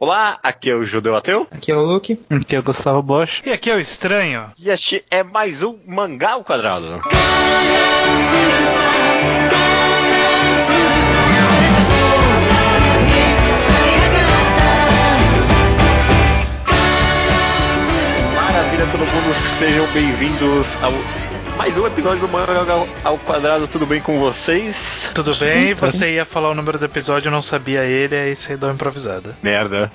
Olá, aqui é o Judeu Ateu. Aqui é o Luke. Aqui é o Gustavo Bosch. E aqui é o Estranho. E este é mais um Mangá ao Quadrado. Maravilha, todo mundo, sejam bem-vindos ao mais um episódio do Mangá ao Quadrado. Tudo bem com vocês? Tudo bem, você ia falar o número do episódio, eu não sabia ele, aí você deu uma improvisada. Merda.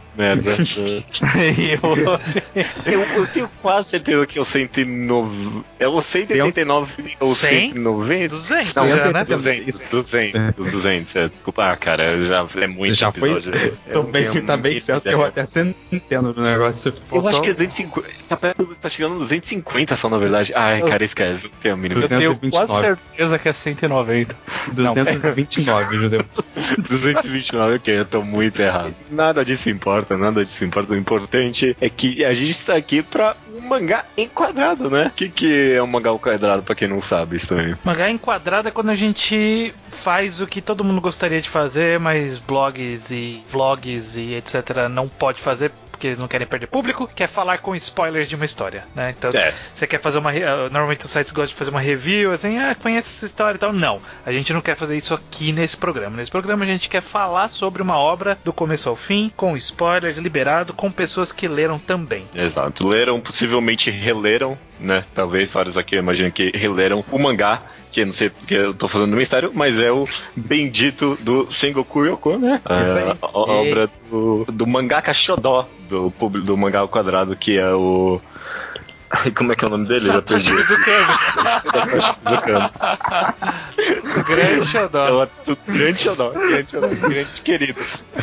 Eu tenho quase certeza que é o 109. É o 189 ou 190? 200 não, já, né? 200, desculpa, cara, já é muito já episódio. Tá bem certo que eu até entendo do negócio. Eu acho que é 250. Tá chegando a 250 só, na verdade. Ai, cara, esquece. Não tenho a mínima. Eu tenho quase certeza que é 190. 229, Judeu. 229, ok, eu tô muito errado. Nada disso importa. O importante é que a gente está aqui pra um mangá enquadrado, né? O que é um mangá enquadrado, pra quem não sabe, estranho? Mangá enquadrado é quando a gente faz o que todo mundo gostaria de fazer, mas blogs e vlogs e etc. não pode fazer, porque eles não querem perder público, quer falar com spoilers de uma história, né? Então, você quer fazer uma... Normalmente os sites gostam de fazer uma review, assim, conhece essa história e tal. Não, a gente não quer fazer isso aqui nesse programa. Nesse programa a gente quer falar sobre uma obra do começo ao fim, com spoilers, liberado, com pessoas que leram também. Exato, leram, possivelmente releram, né? Talvez vários aqui, eu imagino que releram o mangá, que eu não sei porque eu tô fazendo mistério, mas é o bendito do Sengoku Yoko, né? A obra do mangaka Shodó, do mangá ao quadrado, que é o... Como é que é o nome dele? Satoshi Mizukami. O grande Shodó. Grande querido.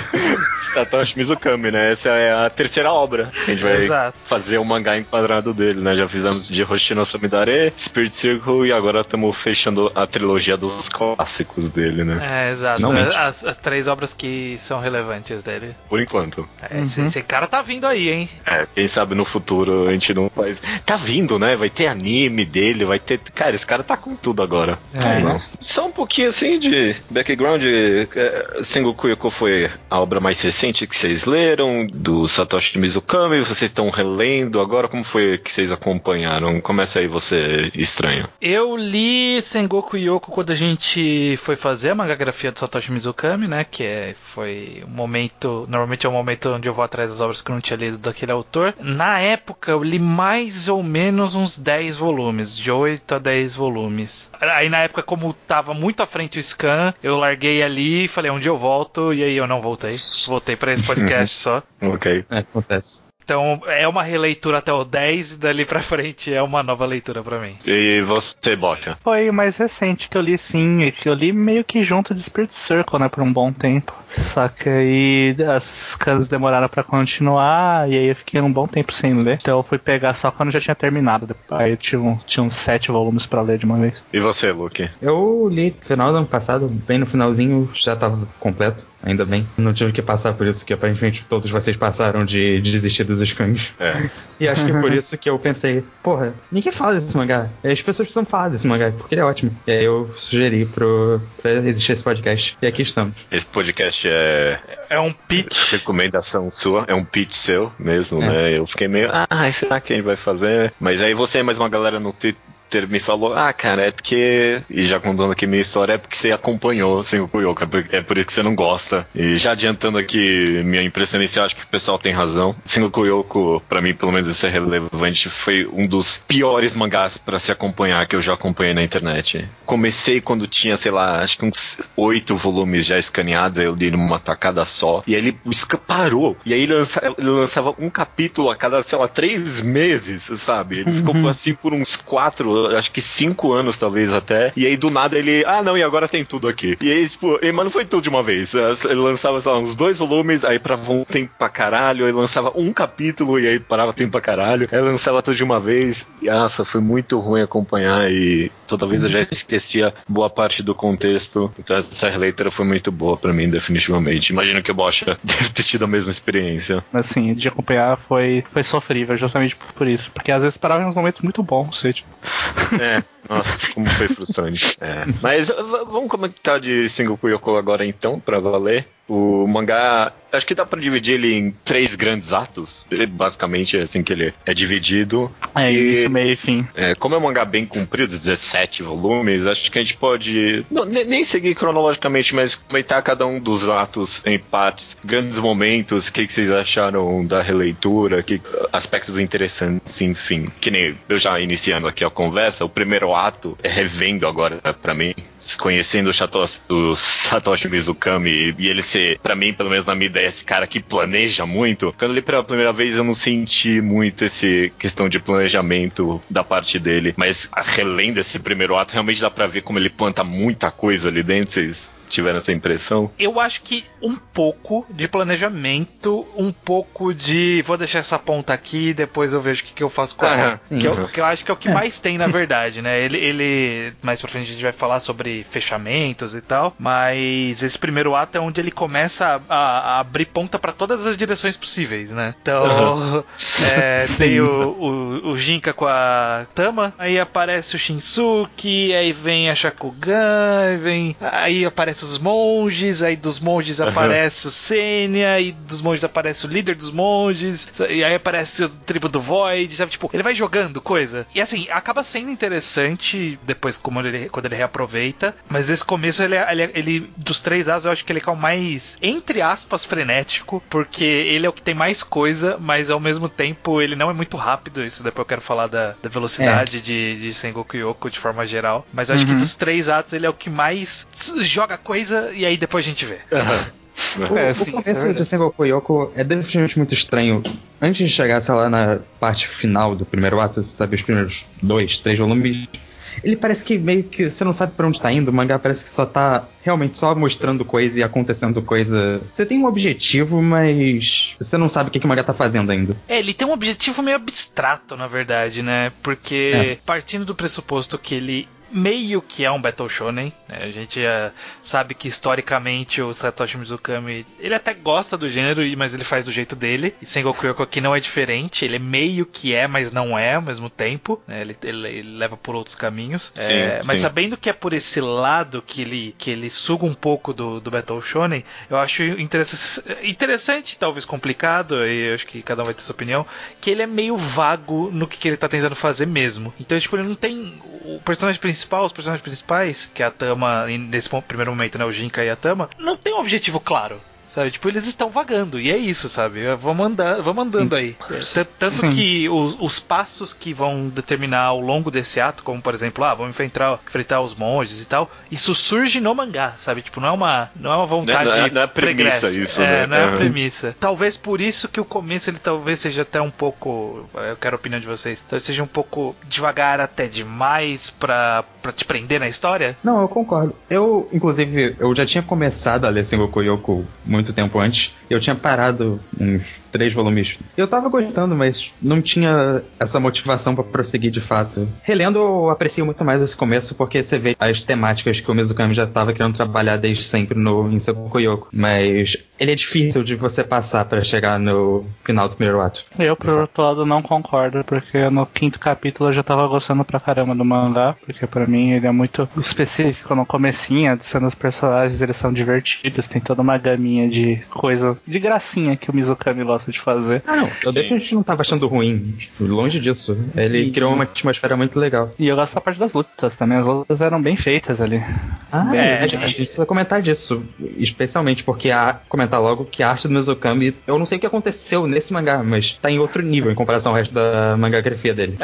Satoshi Mizukami, né? Essa é a terceira obra que a gente vai fazer o mangá enquadrado dele, né? Já fizemos de Hoshino Samidare, Spirit Circle e agora estamos fechando a trilogia dos clássicos dele, né? Exato. As três obras que são relevantes dele. Por enquanto. Esse cara tá vindo aí, hein? Quem sabe no futuro a gente não faz... Tá vindo, né? Vai ter anime dele, vai ter... Cara, esse cara tá com tudo agora. Só um pouquinho assim de background. Sengoku Yoko foi a obra mais recente que vocês leram, do Satoshi Mizukami. Vocês estão relendo agora. Como foi que vocês acompanharam? Começa aí, você, estranho. Eu li Sengoku Yoko quando a gente foi fazer a mangagrafia do Satoshi Mizukami, né? Foi um momento... Normalmente é um momento onde eu vou atrás das obras que eu não tinha lido daquele autor. Na época, eu li mais ou menos uns 10 volumes, de 8 a 10 volumes. Aí na época, como tava muito à frente o scan, eu larguei ali e falei, um dia eu volto, e aí eu não voltei. Voltei pra esse podcast só. Ok. Acontece. Então é uma releitura até o 10 e dali pra frente é uma nova leitura pra mim. E você, Bocha? Foi o mais recente que eu li, sim. Que eu li meio que junto de Spirit Circle, né, por um bom tempo. Só que aí as scans demoraram pra continuar e aí eu fiquei um bom tempo sem ler. Então eu fui pegar só quando já tinha terminado. Aí eu tinha uns 7 volumes pra ler de uma vez. E você, Luke? Eu li no final do ano passado, bem no finalzinho, já tava completo. Ainda bem. Não tive que passar por isso que aparentemente todos vocês passaram de desistir dos scans. E acho que por isso que eu pensei, porra, ninguém fala desse mangá. As pessoas precisam falar desse mangá, porque ele é ótimo. E aí eu sugeri pra existir esse podcast. E aqui estamos. Esse podcast é um pitch. Recomendação sua, é um pitch seu mesmo, né? Eu fiquei meio, será que a gente vai fazer? Mas aí você e mais uma galera no Twitter me falou, cara, é porque... E já contando aqui minha história, é porque você acompanhou Sengoku Yoko, é por isso que você não gosta. E já adiantando aqui minha impressão inicial, acho que o pessoal tem razão. Sengoku Yoko, pra mim, pelo menos isso é relevante, foi um dos piores mangás pra se acompanhar que eu já acompanhei na internet. Comecei quando tinha, sei lá, acho que uns 8 volumes já escaneados, aí eu li numa tacada só, e aí ele parou. E aí ele lançava um capítulo a cada, sei lá, 3 meses, sabe? Ele ficou assim por uns 4, acho que 5 anos talvez até, e aí do nada ele, não, e agora tem tudo aqui. E aí, tipo, mas não foi tudo de uma vez. Ele lançava, sei lá, uns 2 volumes, aí parava um tempo pra caralho, aí lançava um capítulo, e aí parava tempo pra caralho, aí lançava tudo de uma vez, e nossa, foi muito ruim acompanhar, e toda vez eu já esquecia boa parte do contexto, então essa releitura foi muito boa pra mim, definitivamente. Imagino que o Bocha deve ter tido a mesma experiência. Assim, de acompanhar foi sofrível, justamente por isso, porque às vezes parava em uns momentos muito bons, tipo... Nossa, como foi frustrante. Mas vamos comentar de Sengoku Yoko agora então, pra valer. O mangá, acho que dá pra dividir ele em 3 grandes atos. Ele, basicamente, é assim que ele é dividido. Início, meio e fim. Como é um mangá bem comprido, 17 volumes, acho que a gente pode nem seguir cronologicamente, mas comentar cada um dos atos em partes, grandes momentos, o que vocês acharam da releitura, aspectos interessantes, enfim. Que nem eu já iniciando aqui a conversa, o primeiro ato é revendo agora pra mim, conhecendo o Satoshi Mizukami, e ele ser, pra mim, pelo menos na minha ideia, esse cara que planeja muito. Quando eu li pela primeira vez, eu não senti muito essa questão de planejamento da parte dele, mas relendo esse primeiro ato, realmente dá pra ver como ele planta muita coisa ali dentro. Vocês tiveram essa impressão? Eu acho que um pouco de planejamento, um pouco de vou deixar essa ponta aqui e depois eu vejo o que eu faço com ela. Que eu acho que é o que mais tem, na verdade, né? Ele mais pra frente a gente vai falar sobre fechamentos e tal, mas esse primeiro ato é onde ele começa a abrir ponta pra todas as direções possíveis, né? Então, tem o Jinka com a Tama, aí aparece o Shinsuke, aí vem a Shakugan, aí aparece os monges, aí dos monges aparece o Senya, e dos monges aparece o líder dos monges, e aí aparece o tribo do Void, sabe? Tipo, ele vai jogando coisa. E assim, acaba sendo interessante depois quando ele reaproveita, mas nesse começo ele dos 3 atos, eu acho que ele é o mais, entre aspas, frenético, porque ele é o que tem mais coisa, mas ao mesmo tempo ele não é muito rápido. Isso depois eu quero falar da velocidade de Sengoku Yoko de forma geral, mas eu acho que dos 3 atos ele é o que mais joga coisa e aí depois a gente vê. O começo de Sengoku Yoko é definitivamente muito estranho. Antes de chegar, sei lá, na parte final do primeiro ato, sabe, os primeiros 2, 3 volumes, ele parece que meio que você não sabe pra onde tá indo. O mangá parece que só tá realmente só mostrando coisa e acontecendo coisa. Você tem um objetivo, mas você não sabe o que o mangá tá fazendo ainda. Ele tem um objetivo meio abstrato, na verdade, né? Porque partindo do pressuposto que ele meio que é um Battle Shonen, né? A gente sabe que historicamente o Satoshi Mizukami, ele até gosta do gênero, mas ele faz do jeito dele, e Sengoku Yoko aqui não é diferente, ele meio que mas não é ao mesmo tempo, né? Ele leva por outros caminhos, mas sabendo que é por esse lado que ele suga um pouco do Battle Shonen, eu acho interessante, talvez complicado, e eu acho que cada um vai ter sua opinião, que ele é meio vago no que ele tá tentando fazer mesmo. Então, tipo, ele não tem os personagens principais, que é a Tama, nesse primeiro momento, né, o Jinka e a Tama, não tem um objetivo claro. Sabe? Tipo, eles estão vagando, e é isso, sabe? Vamos andando aí. Tanto que os passos que vão determinar ao longo desse ato, como por exemplo, vamos enfrentar os monges e tal, isso surge no mangá, sabe? Tipo, não é uma vontade não é premissa isso, né? Não é a premissa. Talvez por isso que o começo ele talvez seja até um pouco, eu quero a opinião de vocês, talvez seja um pouco devagar até demais pra te prender na história. Não, eu concordo. Inclusive, eu já tinha começado a ler Sengoku Yoko muito tempo antes. Eu tinha parado uns 3 volumes. Eu tava gostando, mas não tinha essa motivação pra prosseguir de fato. Relendo, eu aprecio muito mais esse começo, porque você vê as temáticas que o Mizukami já tava querendo trabalhar desde sempre em Sengoku Yoko. Mas ele é difícil de você passar pra chegar no final do primeiro ato. Eu, por outro lado, não concordo, porque no 5º capítulo eu já tava gostando pra caramba do mangá, porque pra mim ele é muito específico no comecinho, sendo os personagens, eles são divertidos, tem toda uma gaminha de coisa, de gracinha que o Mizukami gosta de fazer. Não, eu definitivamente não tava achando ruim, longe disso. Ele criou uma atmosfera muito legal. E eu gosto da parte das lutas também, as lutas eram bem feitas ali. A gente precisa comentar disso, especialmente porque comentar logo que a arte do Mizukami, eu não sei o que aconteceu nesse mangá, mas tá em outro nível em comparação ao resto da mangagrafia dele.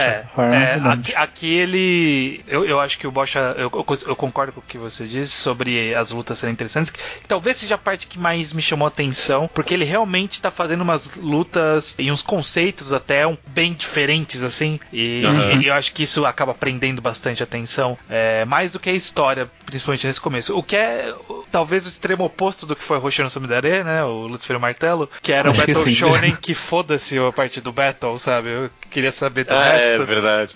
Aqui ele, eu acho que o Bocha, eu concordo com o que você disse sobre as lutas serem interessantes, que talvez seja a parte que mais me chamou a atenção, porque ele realmente tá fazendo umas lutas e uns conceitos até bem diferentes, assim, e eu acho que isso acaba prendendo bastante atenção, mais do que a história, principalmente nesse começo, o que é talvez o extremo oposto do que foi Hoshino Sumidare, né, o Lucifer Martelo, que era o Battle Shonen que foda-se a parte do Battle, sabe, eu queria saber do resto. É verdade.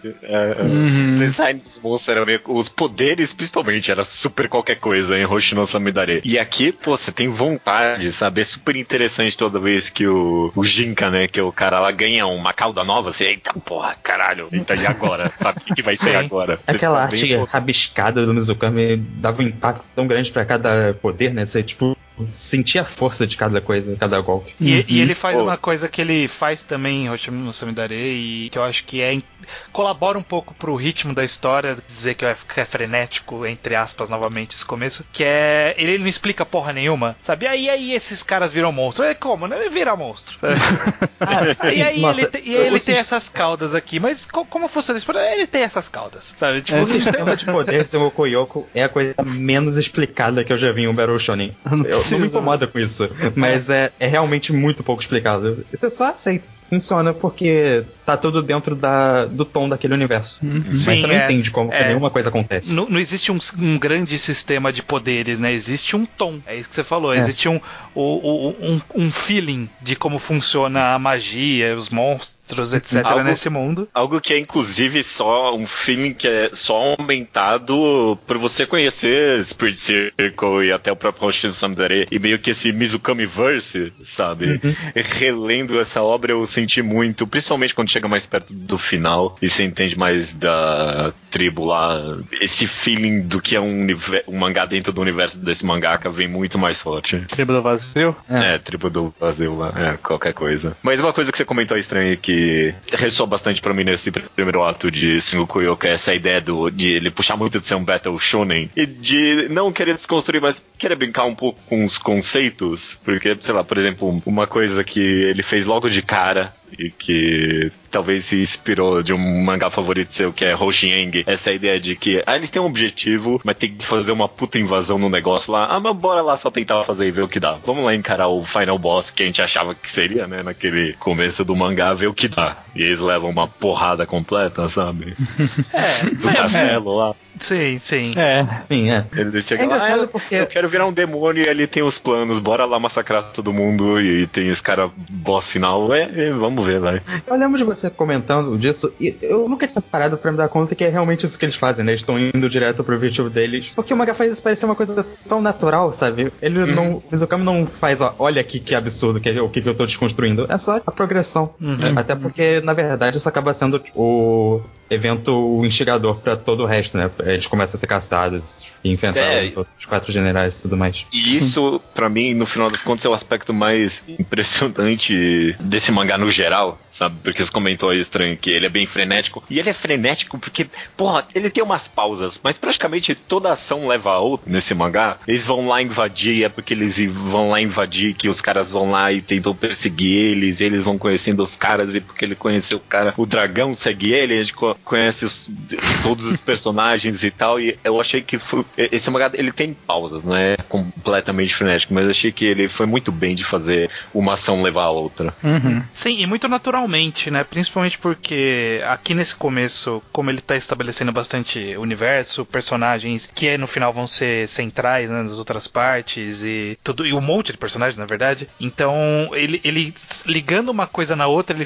O design dos monstros era meio, os poderes principalmente era super qualquer coisa em Hoshino Sumidare, e aqui, pô, você tem vontade, sabe, é super super interessante toda vez que o Jinka, né, que é o cara lá, ganha uma cauda nova, você, eita porra, caralho, então e agora? Sabe o que vai ser agora? Você aquela tá arte bem... rabiscada do Mizukami dava um impacto tão grande pra cada poder, né? Você, tipo, sentia a força de cada coisa, cada golpe. E ele faz uma coisa que ele faz também em Hoshimi no Samidare, e que eu acho que colabora um pouco pro ritmo da história, dizer que é frenético, entre aspas, novamente, esse começo, que é... Ele não explica porra nenhuma, sabe? Aí esses caras viram monstro. Como, né? Ele vira monstro, sabe? Sim, e aí nossa, ele tem essas caudas aqui, mas como funciona isso? Ele tem essas caudas, sabe? Tipo, o sistema de poder de Sengoku Yoko é a coisa menos explicada que eu já vi em um Battle Shonen. Não me incomoda com isso, mas é realmente muito pouco explicado. Você só aceita. Funciona porque tá tudo dentro do tom daquele universo. Mas você não entende como que nenhuma coisa acontece. Não existe um grande sistema de poderes, né? Existe um tom. É isso que você falou. Existe um feeling de como funciona a magia, os monstros, etc. nesse mundo. Algo que é, inclusive, só um feeling que é só aumentado por você conhecer Spirit Circle e até o próprio Hoshimi Samidare e meio que esse Mizukami-verse, sabe? Relendo essa obra, eu senti muito, principalmente quando chega mais perto do final e você entende mais da tribo lá, esse feeling do que é um mangá dentro do universo desse mangaka vem muito mais forte. Tribo do Vazio? Tribo do Vazio lá, qualquer coisa. Mas uma coisa que você comentou estranha que ressoa bastante pra mim nesse primeiro ato de Sengoku Yoko é essa ideia de ele puxar muito de ser um Battle Shonen e de não querer desconstruir, mas querer brincar um pouco com os conceitos, porque, sei lá, por exemplo, uma coisa que ele fez logo de cara e que talvez se inspirou de um mangá favorito seu, que é Hoshieng, essa ideia de que eles têm um objetivo, mas tem que fazer uma puta invasão no negócio lá, mas bora lá só tentar fazer e ver o que dá. Vamos lá encarar o final boss que a gente achava que seria, né, naquele começo do mangá, ver o que dá. E eles levam uma porrada completa, sabe? Do castelo lá. Sim. Sim, Ele chega lá, porque eu quero virar um demônio e ele tem os planos, bora lá massacrar todo mundo e tem esse cara boss final, vamos ver, vai. Eu lembro de você comentando disso e eu nunca tinha parado pra me dar conta que é realmente isso que eles fazem, né? Eles estão indo direto pro objetivo deles, porque o mangá faz isso parecer uma coisa tão natural, sabe? Ele não, o Mizukami não faz, olha aqui que absurdo, o que eu tô desconstruindo, é só a progressão. Até porque, na verdade, isso acaba sendo o evento instigador pra todo o resto, né? Eles começam a ser caçados e enfrentar os outros 4 generais e tudo mais. E isso, pra mim, no final das contas, é o aspecto mais impressionante desse mangá no geral, sabe? Porque você comentou aí, estranho, que ele é bem frenético. E ele é frenético porque, porra, ele tem umas pausas, mas praticamente toda ação leva a outra nesse mangá. Eles vão lá invadir, é porque eles vão lá invadir que os caras vão lá e tentam perseguir eles vão conhecendo os caras, e porque ele conheceu o cara, o dragão segue ele, a gente conhece todos os personagens e tal, e eu achei que esse mangá, ele tem pausas, não é completamente frenético, mas eu achei que ele foi muito bem de fazer uma ação levar a outra. Sim, e muito naturalmente, né, principalmente porque aqui nesse começo, como ele tá estabelecendo bastante universo, personagens que no final vão ser centrais, né, nas outras partes e tudo, e um monte de personagens, na verdade, então ele ligando uma coisa na outra,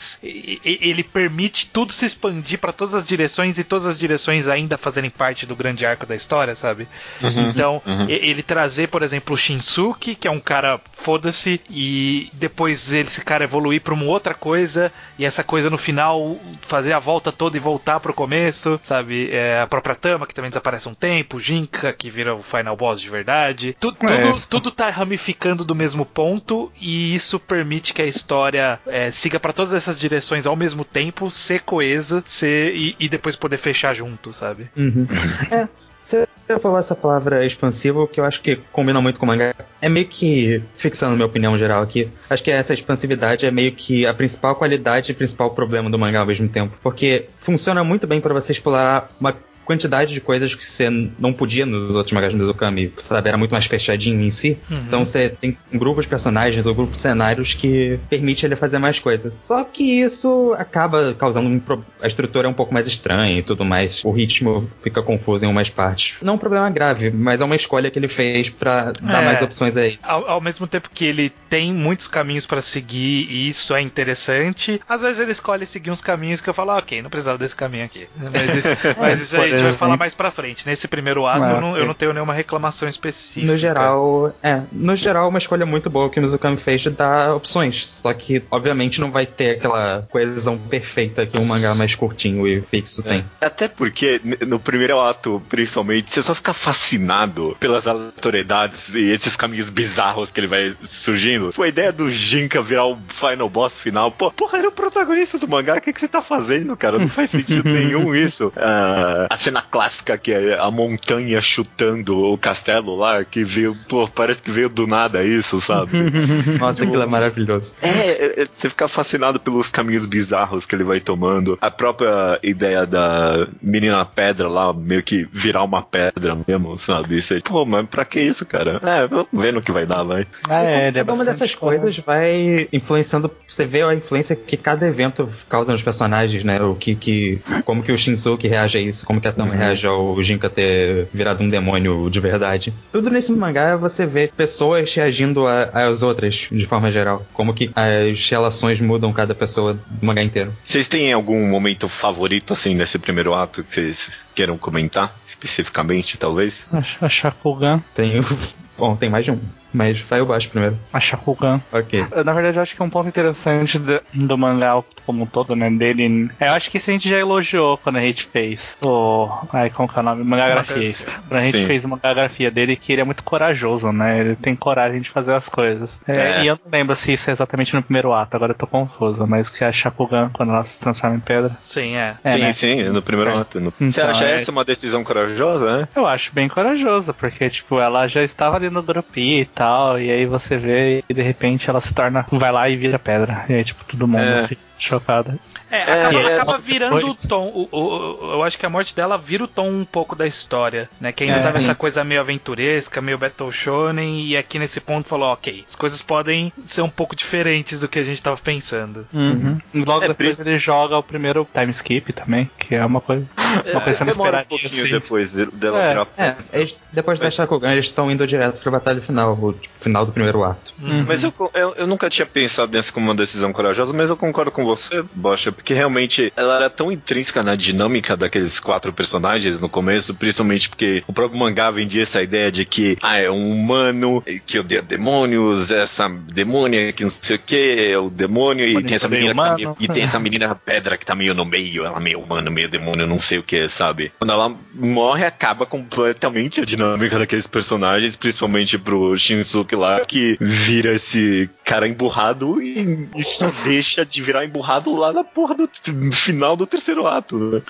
ele permite tudo se expandir pra todas as direções e todas as direções ainda fazerem parte do grande arco da história, sabe? Então, ele trazer, por exemplo, o Shinsuke, que é um cara foda-se, e depois esse cara evoluir pra uma outra coisa, e essa coisa no final fazer a volta toda e voltar pro começo, sabe? A própria Tama, que também desaparece um tempo, o Jinka, que vira o final boss de verdade. Tudo tá ramificando do mesmo ponto, e isso permite que a história siga pra todas essas direções ao mesmo tempo, ser coesa, e depois poder fechar junto, sabe? Você falou essa palavra expansivo, que eu acho que combina muito com o mangá. É meio que, fixando minha opinião geral aqui, acho que essa expansividade é meio que a principal qualidade e principal problema do mangá ao mesmo tempo. Porque funciona muito bem para você explorar uma quantidade de coisas que você não podia nos outros mangás do Mizukami, sabe? Era muito mais fechadinho em si. Então você tem um grupo de personagens ou um grupo de cenários que permite ele fazer mais coisas. Só que isso acaba causando a estrutura é um pouco mais estranha e tudo mais. O ritmo fica confuso em umas partes. Não é um problema grave, mas é uma escolha que ele fez pra dar mais opções aí. Ao mesmo tempo que ele tem muitos caminhos pra seguir e isso é interessante, às vezes ele escolhe seguir uns caminhos que eu falo, ok, não precisava desse caminho aqui. Mas isso aí gente vai falar mais pra frente. Nesse primeiro ato, eu não tenho nenhuma reclamação específica. No geral, uma escolha muito boa que o Mizukami fez de dar opções. Só que, obviamente, não vai ter aquela coesão perfeita que um mangá mais curtinho e fixo tem. Até porque, no primeiro ato, principalmente, você só fica fascinado pelas aleatoriedades e esses caminhos bizarros que ele vai surgindo. Pô, a ideia do Jinka virar o final boss final, porra, era o protagonista do mangá, o que você tá fazendo, cara? Não faz sentido nenhum isso. A cena clássica que é a montanha chutando o castelo lá, que veio, parece que veio do nada isso, sabe? Nossa, aquilo é maravilhoso. Você fica fascinado pelos caminhos bizarros que ele vai tomando. A própria ideia da menina pedra lá, meio que virar uma pedra mesmo, sabe? Você, mas pra que isso, cara? Vamos ver no que vai dar, vai. Cada uma dessas coisas vai influenciando, você vê a influência que cada evento causa nos personagens, né? Como que o Shinsuke reage a isso, como que a Tama reage ao Jinka ter virado um demônio de verdade. Tudo nesse mangá você vê pessoas reagindo às outras, de forma geral. Como que as relações mudam cada pessoa do mangá inteiro. Vocês têm algum momento favorito, assim, nesse primeiro ato que vocês queiram comentar, especificamente, talvez? A Shakugan. Bom, tem mais de um. Mas vai o baixo primeiro. A Shakugan. Ok. Na verdade, eu acho que é um ponto interessante do mangá como um todo, né? Dele. Eu acho que isso a gente já elogiou quando a gente fez como que é o nome? Mangagrafia. Quando a gente fez a mangagrafia dele, que ele é muito corajoso, né? Ele tem coragem de fazer as coisas. E eu não lembro se isso é exatamente no primeiro ato, agora eu tô confuso. Mas que a Shakugan, quando ela se transforma em pedra. Sim, sim, no primeiro ato. Você acha essa uma decisão corajosa, né? Eu acho bem corajosa, porque, ela já estava ali no grupinho e tal, e aí você vê e de repente ela se torna, vai lá e vira pedra. E aí, todo mundo fica chocado. Acaba virando o tom. Eu acho que a morte dela vira o tom um pouco da história, né? Que ainda tava essa coisa meio aventuresca, meio Battle Shonen, e aqui nesse ponto falou, ok, as coisas podem ser um pouco diferentes do que a gente tava pensando. Logo depois ele joga o primeiro time skip também, que é uma coisa que você não esperaria. Um pouquinho depois dela virar. Depois da Shakugan, eles estão indo direto pra batalha final, o final do primeiro ato. Mas eu nunca tinha pensado nessa como uma decisão corajosa, mas eu concordo com você, Bocha, porque realmente ela era tão intrínseca na dinâmica daqueles 4 personagens no começo, principalmente porque o próprio mangá vendia essa ideia de que é um humano que odeia demônios, essa demônia que não sei o que, é o demônio, e tem essa menina tem essa menina pedra que tá meio no meio, ela meio humano, meio demônio, não sei o que, sabe? Quando ela morre, acaba completamente a dinâmica daqueles personagens, principalmente pro Shinsuke lá, que vira esse cara emburrado e só deixa de virar emburrado lá na porra do final do terceiro ato, né?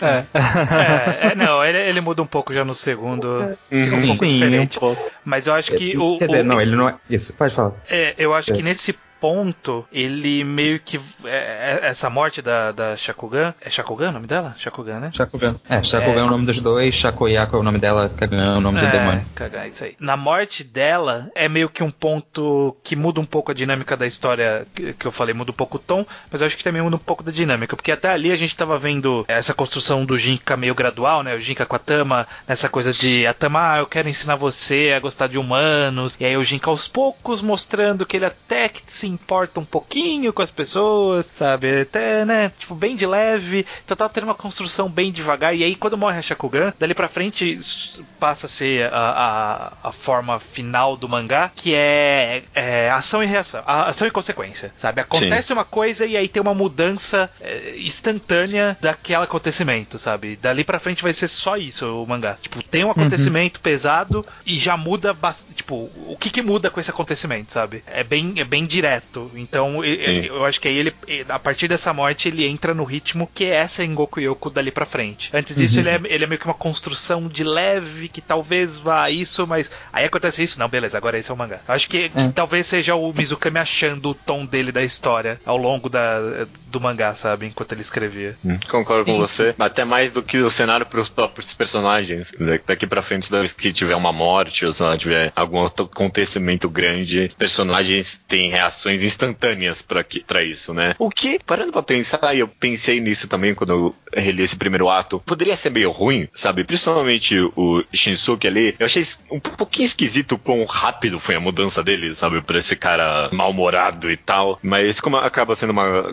Não, ele muda um pouco já no segundo. Um pouco diferente. Um pouco. Mas eu acho que Quer dizer, não, ele não é. Isso, pode falar. Eu acho que nesse ponto, ele meio que. Essa morte da Shakugan. É Shakugan o nome dela? Shakugan, né? Shakugan. Shakugan é o nome dos dois, Shakoyaku é o nome dela, Kagan é o nome do demônio. Kagan, isso aí. Na morte dela, é meio que um ponto que muda um pouco a dinâmica da história, que eu falei, muda um pouco o tom, mas eu acho que também muda um pouco da dinâmica, porque até ali a gente tava vendo essa construção do Jinka meio gradual, né? O Jinka com a Tama, nessa coisa de a Tama, eu quero ensinar você a gostar de humanos, e aí o Jinka aos poucos mostrando que ele até que se importa um pouquinho com as pessoas, sabe? Até, né? Bem de leve. Então tava tendo uma construção bem devagar. E aí, quando morre a Shakugan, dali pra frente passa a ser a forma final do mangá, que é ação e reação. Ação e consequência, sabe? Acontece uma coisa e aí tem uma mudança instantânea daquele acontecimento, sabe? Dali pra frente vai ser só isso o mangá. Tem um acontecimento pesado e já muda bastante. O que muda com esse acontecimento, sabe? É bem direto. Então, eu acho que aí ele, a partir dessa morte, ele entra no ritmo que é essa Engoku Yoko dali pra frente. Antes disso, ele é meio que uma construção de leve, que talvez vá a isso, mas aí acontece isso. Não, beleza, agora esse é o mangá. Eu acho que talvez seja o Mizukami achando o tom dele da história ao longo do mangá, sabe? Enquanto ele escrevia. Concordo com você. Até mais do que o cenário pros próprios personagens. Daqui pra frente, toda vez que tiver uma morte, ou se ela tiver algum acontecimento grande, os personagens têm reações instantâneas pra isso, né? O que, parando pra pensar, e eu pensei nisso também quando eu reli esse primeiro ato, poderia ser meio ruim, sabe? Principalmente o Shinsuke ali, eu achei um pouquinho esquisito quão rápido foi a mudança dele, sabe? Pra esse cara mal-humorado e tal, mas como acaba sendo uma constante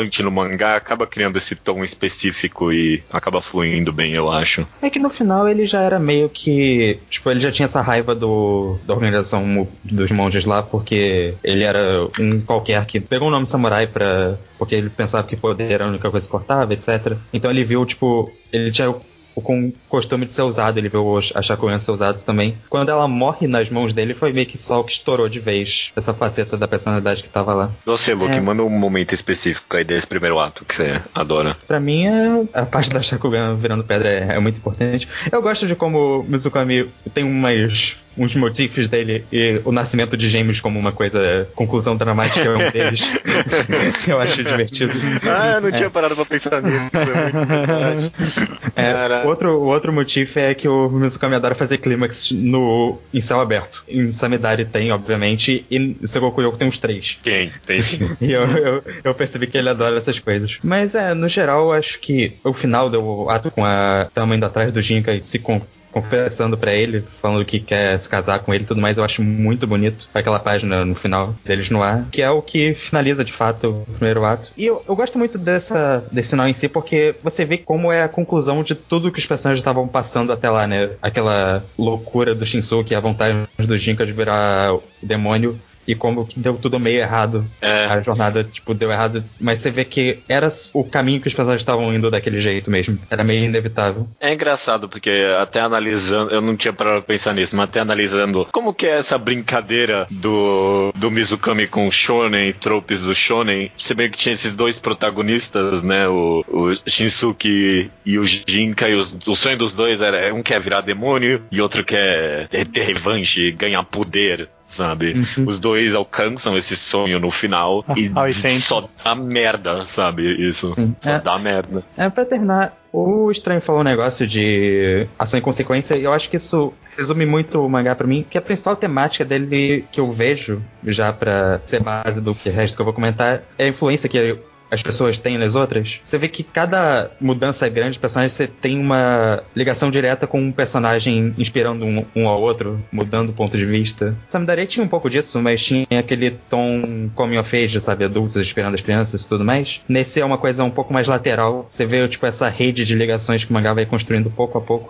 bastante no mangá, acaba criando esse tom específico e acaba fluindo bem, eu acho. É que no final ele já era meio que... Tipo, ele já tinha essa raiva da organização dos monges lá, porque ele era um qualquer que pegou o nome samurai porque ele pensava que poder era a única coisa que importava, etc. Então ele viu, tipo... Ele tinha com o costume de ser usado, ele viu a Shakugan ser usado também. Quando ela morre nas mãos dele, foi meio que só o que estourou de vez essa faceta da personalidade que tava lá. Você, Luke, manda um momento específico aí desse primeiro ato que você adora. Pra mim, a parte da Shakugan virando pedra é muito importante. Eu gosto de como o Mizukami tem uns motifs dele e o nascimento de gêmeos como uma coisa, conclusão dramática é um deles. Eu acho divertido. Eu não tinha parado pra pensar nisso. É muito verdade. O outro motivo é que o Mizukami adora fazer clímax em céu aberto. Em Samidari tem, obviamente, e no Sengoku Yoko tem uns 3. Tem sim. E eu percebi que ele adora essas coisas. Mas no geral, eu acho que o final do ato com a Tama indo atrás do Jinka e se confessando pra ele, falando que quer se casar com ele e tudo mais, eu acho muito bonito aquela página no final deles no ar, que é o que finaliza de fato o primeiro ato. E eu gosto muito desse final em si, porque você vê como é a conclusão de tudo que os personagens estavam passando até lá, né? Aquela loucura do Shinsuke, a vontade do Jinka de virar o demônio, e como que deu tudo meio errado. A jornada, tipo, deu errado. Mas você vê que era o caminho que os personagens estavam indo daquele jeito mesmo. Era meio inevitável. É engraçado, porque até analisando... Eu não tinha parado pra pensar nisso, mas até analisando como que é essa brincadeira do Mizukami com o Shonen e tropes do Shonen. Você vê que tinha esses dois protagonistas, né? O Shinsuke e o Jinka. E o sonho dos dois era... Um quer virar demônio e outro quer ter revanche, ganhar poder, sabe? Uhum. Os dois alcançam esse sonho no final e só dá merda, sabe? Isso. Sim. Só dá merda. Pra terminar, o Estranho falou um negócio de ação e consequência, e eu acho que isso resume muito o mangá pra mim, que a principal temática dele que eu vejo, já pra ser base do resto que eu vou comentar, é a influência que as pessoas têm nas outras. Você vê que cada mudança grande de personagem, você tem uma ligação direta com um personagem inspirando um ao outro, mudando o ponto de vista. Samidare tinha um pouco disso, mas tinha aquele tom coming of age, sabe? Adultos inspirando as crianças e tudo mais. Nesse é uma coisa um pouco mais lateral. Você vê, tipo, essa rede de ligações que o mangá vai construindo pouco a pouco.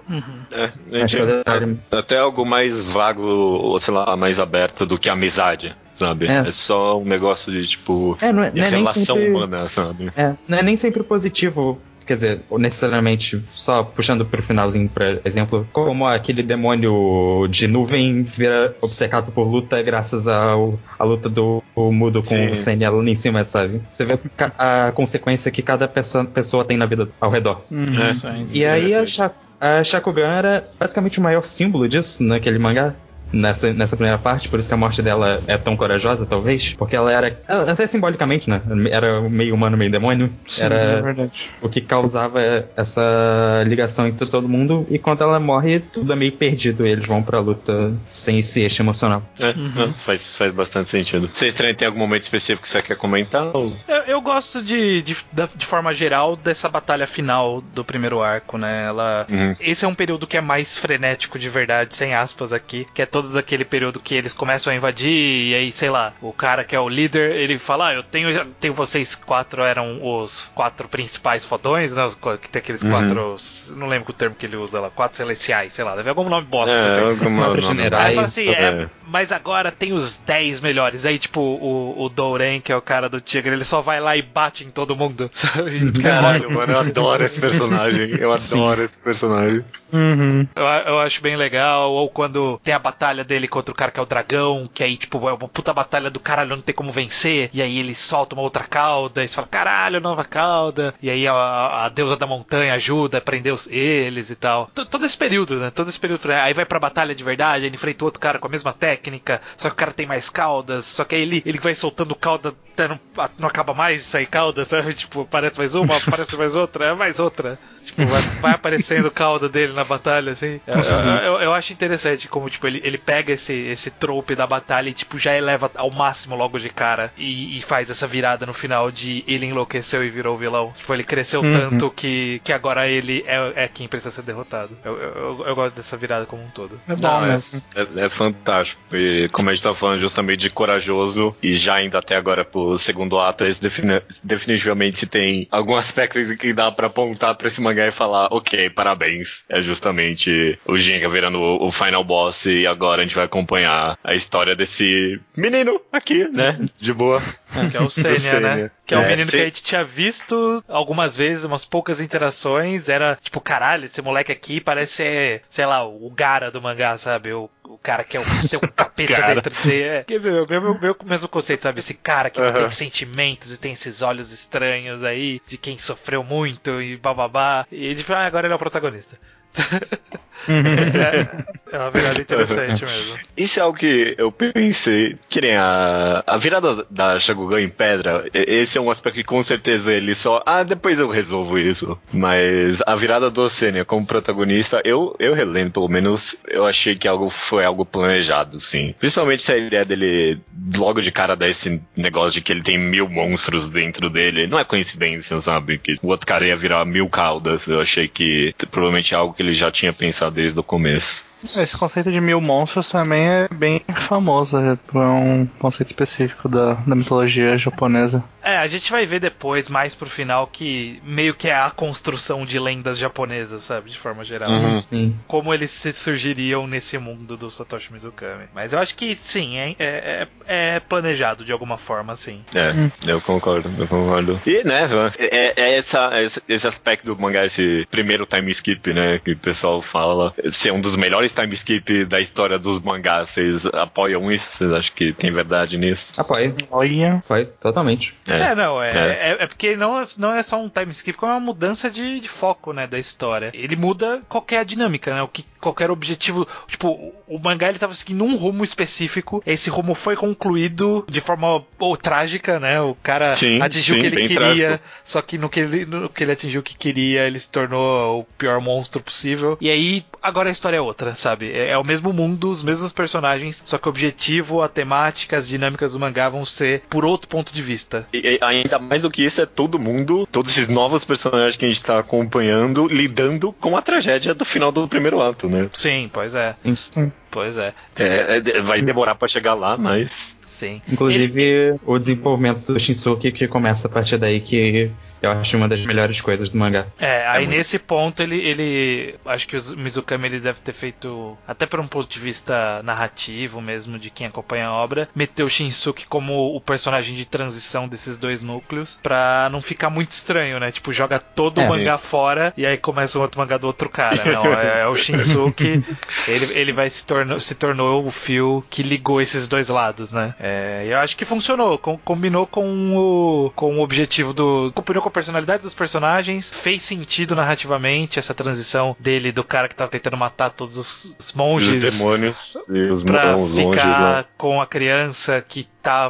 Até algo mais vago, ou sei lá, mais aberto do que amizade. Sabe? É só um negócio de, tipo, de relação humana, sabe? Não é nem sempre positivo, quer dizer, necessariamente, só puxando pro finalzinho, por exemplo, como aquele demônio de nuvem vira obcecado por luta graças à luta do Mudo com o Sen e a Luna em cima, sabe? Você vê a consequência que cada pessoa tem na vida ao redor. E aí a Shakugan era basicamente o maior símbolo disso naquele mangá. Nessa primeira parte, por isso que a morte dela é tão corajosa, talvez, porque ela era, até simbolicamente, né, era meio humano, meio demônio. Sim, era é verdade. O que causava essa ligação entre todo mundo, e quando ela morre, tudo é meio perdido, e eles vão pra luta sem esse eixo emocional. Faz bastante sentido. Vocês tem algum momento específico que você quer comentar? Ou? Eu gosto de forma geral dessa batalha final do primeiro arco, né? Esse é um período que é mais frenético de verdade, sem aspas aqui, que é todo daquele período que eles começam a invadir, e aí, sei lá, o cara que é o líder, ele fala, eu tenho vocês 4, eram os 4 principais fodões, né? Que tem aqueles 4, não lembro o termo que ele usa lá, 4 celestiais, sei lá, deve haver algum nome bosta. Quatro generais. Aí fala assim, mas agora tem os 10 melhores. Aí, tipo, o Douren, que é o cara do Tigre, ele só vai lá e bate em todo mundo, sabe? Caralho, mano, eu adoro esse personagem. Eu adoro esse personagem. Eu acho bem legal. Ou quando tem a batalha dele contra o cara que é o dragão, que aí, tipo, é uma puta batalha do caralho, não tem como vencer, e aí ele solta uma outra cauda, e você fala, caralho, nova cauda, e aí a deusa da montanha ajuda a prender eles e tal. Todo esse período, né? Aí vai pra batalha de verdade, ele enfrenta outro cara com a mesma técnica, só que o cara tem mais caudas, só que aí ele vai soltando cauda, até não acaba mais de sair cauda, sabe? Tipo, aparece mais uma, aparece mais outra, mais outra. Tipo, vai aparecendo cauda dele na batalha, assim. eu acho interessante como, tipo, ele pega esse trope da batalha e, tipo, já eleva ao máximo logo de cara e faz essa virada no final de ele enlouqueceu e virou vilão. Tipo, ele cresceu tanto que agora ele é quem precisa ser derrotado. Eu gosto dessa virada como um todo. É bom mesmo. É fantástico. E como a gente tá falando justamente de corajoso, e já indo até agora pro segundo ato, esse definitivamente tem algum aspecto que dá pra apontar pra esse mangá e falar, ok, parabéns. É justamente o Ginga virando o final boss, e agora a gente vai acompanhar a história desse menino aqui, né? De boa. Que é o Senya, né? Que é um menino que a gente tinha visto algumas vezes, umas poucas interações. Era tipo, caralho, esse moleque aqui parece ser, sei lá, o Gaara do mangá, sabe? O cara que tem um capeta dentro dele. Meu mesmo conceito, sabe? Esse cara que tem sentimentos e tem esses olhos estranhos aí, de quem sofreu muito e bababá. E tipo, agora ele é o protagonista. É uma virada interessante mesmo. Isso é algo que eu pensei, que nem a virada da Shakugan em pedra. Esse é um aspecto que com certeza ele só, depois eu resolvo isso. Mas a virada do Senya como protagonista, eu relendo pelo menos, eu achei que foi algo planejado, sim. Principalmente se a ideia dele logo de cara dar esse negócio de que ele tem 1000 monstros dentro dele, não é coincidência, sabe? Que o outro cara ia virar 1000 caudas. Eu achei que provavelmente é algo que ele já tinha pensado desde o começo. Esse conceito de 1000 monstros também é bem famoso, é um conceito específico da mitologia japonesa. A gente vai ver depois, mais pro final, que meio que é a construção de lendas japonesas, sabe? De forma geral. Sim. Como eles se surgiriam nesse mundo do Satoshi Mizukami. Mas eu acho que sim, é planejado de alguma forma, sim. Eu concordo. E, né, esse aspecto do mangá, esse primeiro time skip, né, que o pessoal fala, ser um dos melhores time skip da história dos mangás. Vocês apoiam isso? Vocês acham que tem verdade nisso? Apoio. Apoio totalmente. É porque não é só um time skip, como é uma mudança de foco, né, da história. Ele muda qualquer dinâmica, né, qualquer objetivo. Tipo, o mangá ele tava seguindo um rumo específico, esse rumo foi concluído de forma trágica, né, o cara atingiu o que ele queria, trágico. Só que no que ele atingiu o que queria, ele se tornou o pior monstro possível, e aí agora a história é outra, sabe? É o mesmo mundo, os mesmos personagens, só que o objetivo, a temática, as dinâmicas do mangá vão ser por outro ponto de vista. E ainda mais do que isso, é todo mundo, todos esses novos personagens que a gente tá acompanhando, lidando com a tragédia do final do primeiro ato, né? Sim, pois é. Pois é. Vai demorar pra chegar lá, mas... Sim. Inclusive, o desenvolvimento do Shinsuke que começa a partir daí, que eu acho uma das melhores coisas do mangá. Aí nesse ponto ele acho que o Mizukami ele deve ter feito, até por um ponto de vista narrativo mesmo, de quem acompanha a obra, meteu o Shinsuke como o personagem de transição desses dois núcleos, pra não ficar muito estranho, né? Tipo, joga todo o mangá fora e aí começa um outro mangá do outro cara. Não, é o Shinsuke, ele vai se tornou o fio que ligou esses dois lados, né? Eu acho que funcionou, combinou com o objetivo combinou com a personalidade dos personagens, fez sentido narrativamente essa transição dele, do cara que tava tentando matar todos os monges, os demônios e os pra ficar longe, com a criança que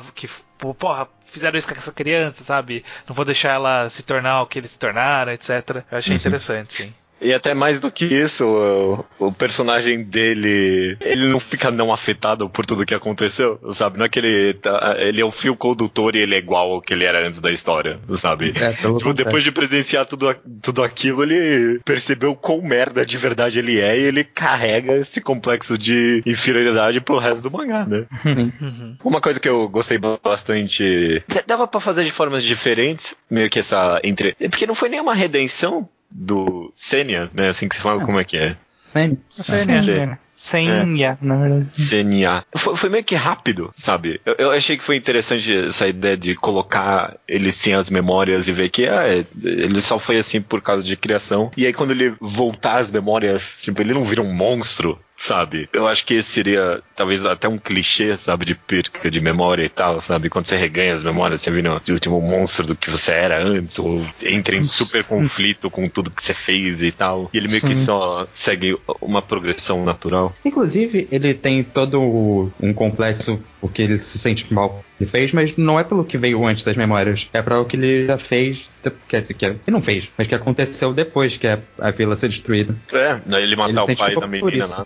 fizeram isso com essa criança, sabe? Não vou deixar ela se tornar o que eles se tornaram, etc. Eu achei interessante, sim. E até mais do que isso, o personagem dele, ele não fica não afetado por tudo que aconteceu, sabe? Não é que ele é o fio condutor e ele é igual ao que ele era antes da história, sabe? Tipo, depois de presenciar tudo aquilo, ele percebeu quão merda de verdade ele é e ele carrega esse complexo de inferioridade pro resto do mangá, né? Uma coisa que eu gostei bastante, dava pra fazer de formas diferentes, meio que porque não foi nenhuma redenção do Senya, né? Assim que se fala, como é que é? Senya, na verdade. Senya. Foi meio que rápido, sabe? Eu achei que foi interessante essa ideia de colocar ele sem as memórias e ver que ele só foi assim por causa de criação. E aí quando ele voltar às memórias, tipo, ele não vira um monstro, sabe? Eu acho que esse seria talvez até um clichê, sabe? De perca de memória e tal, sabe? Quando você reganha as memórias, você vira o último monstro do que você era antes, ou entra em super conflito com tudo que você fez e tal. E ele meio que só segue uma progressão natural. legal. Inclusive, ele tem todo um complexo porque ele se sente mal pelo que ele fez, mas não é pelo que veio antes das memórias. É para o que ele já fez, quer dizer, que ele não fez, mas que aconteceu depois que a vila ser destruída. Ele matar o pai da menina lá.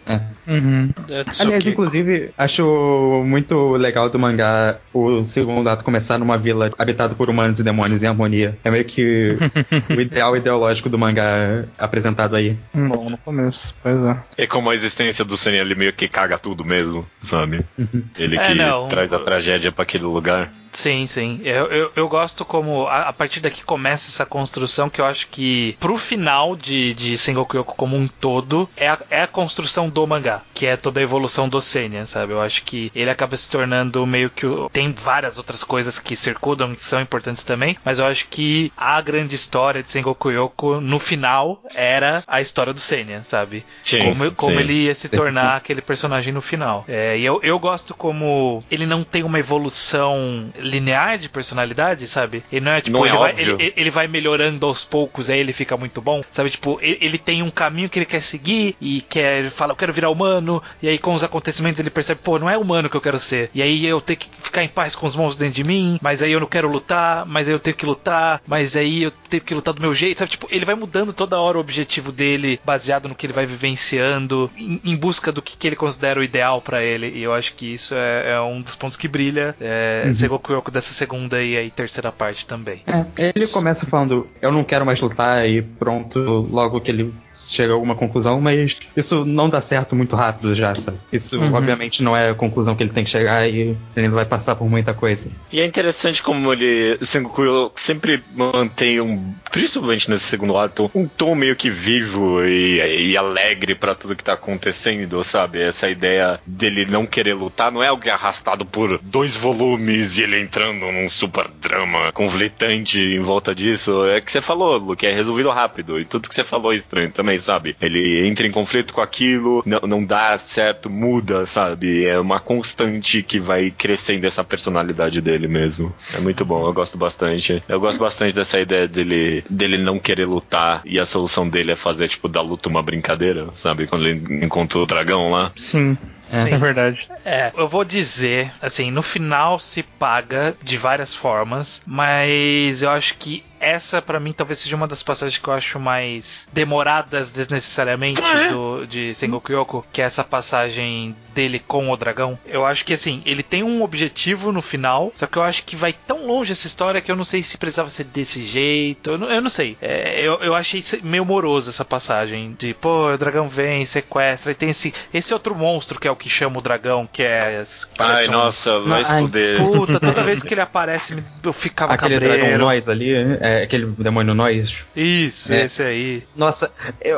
Aliás, inclusive, acho muito legal do mangá o segundo ato começar numa vila habitada por humanos e demônios em harmonia. É meio que o ideal ideológico do mangá apresentado aí. Bom, no começo, pois é. É como a existência do Seiya, ele meio que caga tudo mesmo, sabe? Ele que traz a tragédia pra aquele lugar. Sim, sim. Eu gosto como a partir daqui começa essa construção que eu acho que pro final de Sengoku Yoko como um todo é a construção do mangá, que é toda a evolução do Seiya, sabe? Eu acho que ele acaba se tornando meio que tem várias outras coisas que circundam que são importantes também, mas eu acho que a grande história de Sengoku Yoko no final era a história do Seiya, sabe? Sim, como ele ia se tornar aquele personagem no final. E eu gosto como ele não tem uma evolução linear de personalidade, sabe? Ele não é tipo, ele vai melhorando aos poucos, aí ele fica muito bom, sabe? Tipo, ele tem um caminho que ele quer seguir e fala, eu quero virar humano, e aí com os acontecimentos ele percebe, pô, não é humano que eu quero ser. E aí eu tenho que ficar em paz com os monstros dentro de mim, mas aí eu não quero lutar, mas aí eu tenho que lutar, mas aí eu tenho que lutar do meu jeito, sabe? Tipo, ele vai mudando toda hora o objetivo dele, baseado no que ele vai vivenciando, em busca do que ele considera o ideal pra ele, e eu acho que isso é um dos pontos que brilha Sengoku Yoko dessa segunda e aí terceira parte também. Ele começa falando, eu não quero mais lutar, e pronto, logo que ele chega a alguma conclusão, mas isso não dá certo muito rápido já, sabe? Isso obviamente não é a conclusão que ele tem que chegar e ele ainda vai passar por muita coisa. E é interessante como Sengoku sempre mantém principalmente nesse segundo ato, um tom meio que vivo e alegre pra tudo que tá acontecendo, sabe? Essa ideia dele não querer lutar não é algo arrastado por 2 volumes e ele entrando num super drama conflitante em volta disso. É que você falou, Luke, é resolvido rápido, e tudo que você falou é estranho também, sabe? Ele entra em conflito com aquilo, não dá certo, muda, sabe? É uma constante que vai crescendo essa personalidade dele mesmo. É muito bom, eu gosto bastante. Eu gosto bastante dessa ideia dele não querer lutar e a solução dele é fazer, tipo, da luta uma brincadeira, sabe? Quando ele encontrou o dragão lá. Sim. É verdade. Eu vou dizer, assim, no final se paga de várias formas, mas eu acho que essa pra mim talvez seja uma das passagens que eu acho mais demoradas desnecessariamente de Sengoku Yoko, que é essa passagem dele com o dragão. Eu acho que assim, ele tem um objetivo no final, só que eu acho que vai tão longe essa história que eu não sei se precisava ser desse jeito, eu não sei. Eu achei meio moroso essa passagem de, pô, o dragão vem, sequestra, e tem esse outro monstro que é o que chama o dragão, que é... Ai, nossa, vai se fuder. Puta, toda vez que ele aparece eu ficava aquele cabreiro. Dragão Noise ali, aquele demônio Noise. Isso, esse aí. Nossa,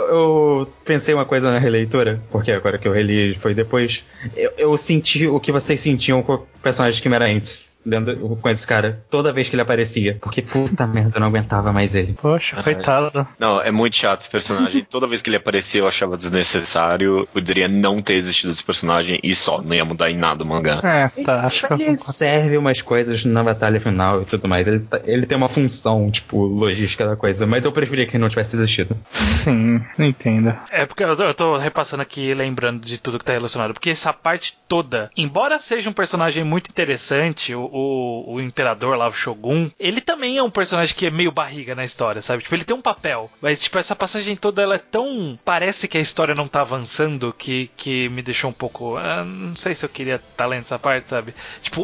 eu pensei uma coisa na releitura, porque agora que eu reli foi depois, eu senti o que vocês sentiam com o personagem de Chimera antes. Com esse cara, toda vez que ele aparecia. Porque puta merda, eu não aguentava mais ele. Poxa, coitado. Não, é muito chato esse personagem. Toda vez que ele aparecia eu achava desnecessário. Poderia não ter existido esse personagem e só, não ia mudar em nada o mangá. Acho que ele serve umas coisas na batalha final e tudo mais. Ele tem uma função, tipo, logística da coisa. Mas eu preferia que ele não tivesse existido. Sim, entendo. É porque eu tô repassando aqui, lembrando de tudo que tá relacionado. Porque essa parte toda, embora seja um personagem muito interessante, o imperador lá, o Shogun, ele também é um personagem que é meio barriga na história, sabe? Tipo, ele tem um papel, mas tipo, essa passagem toda, ela é tão... Parece que a história não tá avançando, que me deixou um pouco... não sei se eu queria estar lendo essa parte, sabe? Tipo,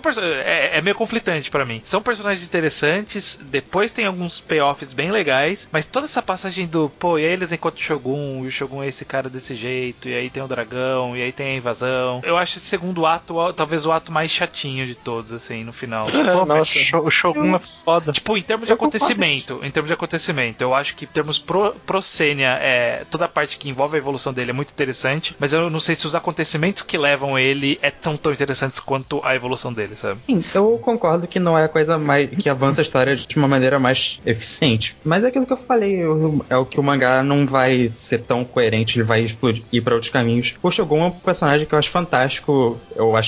é meio conflitante pra mim. São personagens interessantes, depois tem alguns payoffs bem legais, mas toda essa passagem do, pô, e aí eles encontram o Shogun, e o Shogun é esse cara desse jeito, e aí tem o dragão, e aí tem a invasão. Eu acho esse segundo ato, talvez o ato mais chatinho de todos, assim, no final. O Shogun é foda. Tipo, em termos de acontecimento, eu acho que em termos pro Seiya, toda a parte que envolve a evolução dele é muito interessante, mas eu não sei se os acontecimentos que levam ele tão interessantes quanto a evolução dele, sabe? Sim, eu concordo que não é a coisa mais que avança a história de uma maneira mais eficiente, mas é aquilo que eu falei, é o que o mangá não vai ser tão coerente, ele vai ir pra outros caminhos. O Shogun é um personagem que eu acho fantástico, eu acho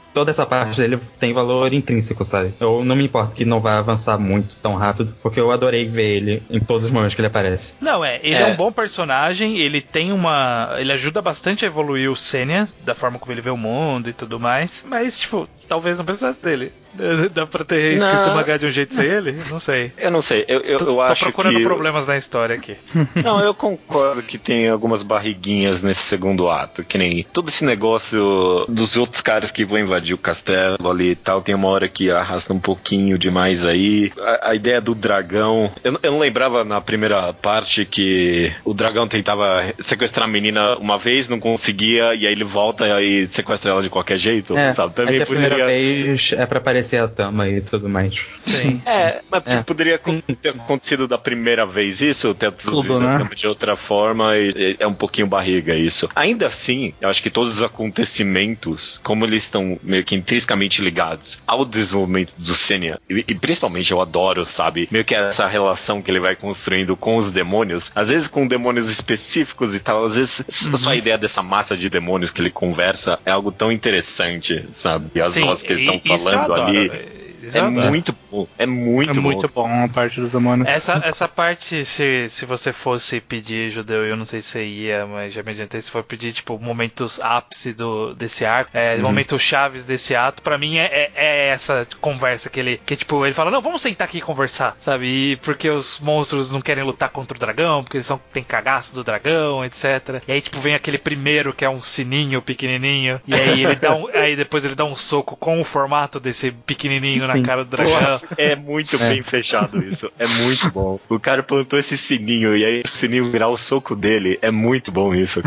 toda essa parte dele tem valor intrínseco, sabe? Eu não me importo que não vai avançar muito tão rápido, porque eu adorei ver ele em todos os momentos que ele aparece. Não, ele é um bom personagem, ele tem ele ajuda bastante a evoluir o Senya, da forma como ele vê o mundo e tudo mais, mas, tipo, talvez não precisasse dele. Dá pra ter reescrito o mangá de um jeito sem ele? Não sei. Eu não sei, eu acho que... Tô procurando problemas na história aqui. Não, eu concordo que tem algumas barriguinhas nesse segundo ato, que nem todo esse negócio dos outros caras que vão invadir o castelo ali e tal, tem uma hora que arrasta um pouquinho demais aí. A ideia do dragão, eu não lembrava na primeira parte que o dragão tentava sequestrar a menina uma vez, não conseguia, e aí ele volta e sequestra ela de qualquer jeito, sabe? Pra mim, a primeira vez é pra aparecer a Tama e tudo mais. Sim. Mas poderia ter acontecido da primeira vez isso, ter traduzido a Tama de outra forma, e é um pouquinho barriga isso. Ainda assim, eu acho que todos os acontecimentos, como eles estão meio que intrinsecamente ligados ao desenvolvimento do Senya, e principalmente eu adoro, sabe, meio que essa relação que ele vai construindo com os demônios, às vezes com demônios específicos e tal, às vezes só a ideia dessa massa de demônios que ele conversa é algo tão interessante, sabe? E as vozes que eles estão falando ali. É muito bom. É muito bom a parte dos demônios. Essa parte, se você fosse pedir, Judeu, eu não sei se você ia, mas já me adiantei, se for pedir, tipo, momentos ápice desse arco, momentos chaves desse ato, pra mim é essa conversa que tipo, ele fala, não, vamos sentar aqui e conversar, sabe? E porque os monstros não querem lutar contra o dragão, porque eles têm cagaço do dragão, etc. E aí, tipo, vem aquele primeiro que é um sininho pequenininho, e aí aí depois ele dá um soco com o formato desse pequenininho na cara do dragão. Porra, é muito bem fechado isso. É muito bom. O cara plantou esse sininho e aí o sininho virar o soco dele. É muito bom isso.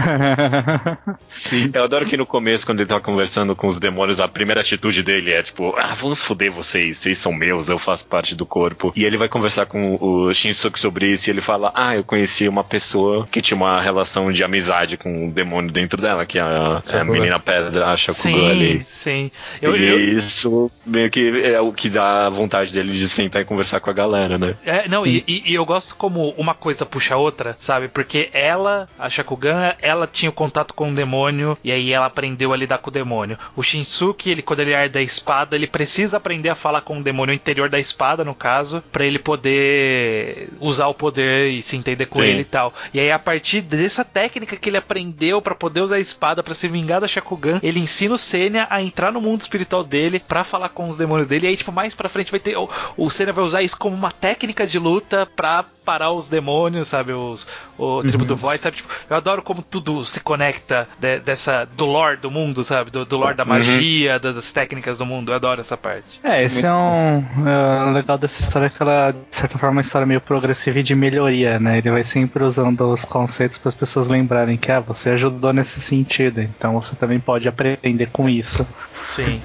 Eu adoro que no começo, quando ele tá conversando com os demônios, a primeira atitude dele é tipo, vamos foder vocês são meus, eu faço parte do corpo. E ele vai conversar com o Shinsuke sobre isso e ele fala, eu conheci uma pessoa que tinha uma relação de amizade com um demônio dentro dela, que é a menina pedra, a Shakugan ali. Sim. Isso meio que é o que dá vontade dele de sentar e conversar com a galera, né? E eu gosto como uma coisa puxa a outra, sabe? Porque a Shakugan, ela tinha o contato com o demônio e aí ela aprendeu a lidar com o demônio. O Shinsuke, quando ele herda a espada, ele precisa aprender a falar com o demônio interior da espada, no caso, pra ele poder usar o poder e se entender com ele e tal. E aí, a partir dessa técnica que ele aprendeu pra poder usar a espada, pra se vingar da Shakugan, ele ensina o Senya a entrar no mundo espiritual dele pra falar com os demônios dele. E aí, tipo, mais pra frente vai ter... O Senya vai usar isso como uma técnica de luta pra parar os demônios, sabe? O tribo do Void, sabe? Tipo, eu adoro como tudo se conecta do lore do mundo, sabe? Do lore da magia, das técnicas do mundo. Eu adoro essa parte. Esse é um legal dessa história, que ela, de certa forma, é uma história meio progressiva e de melhoria, né? Ele vai sempre usando os conceitos para as pessoas lembrarem que você ajudou nesse sentido, então você também pode aprender com isso. Sim.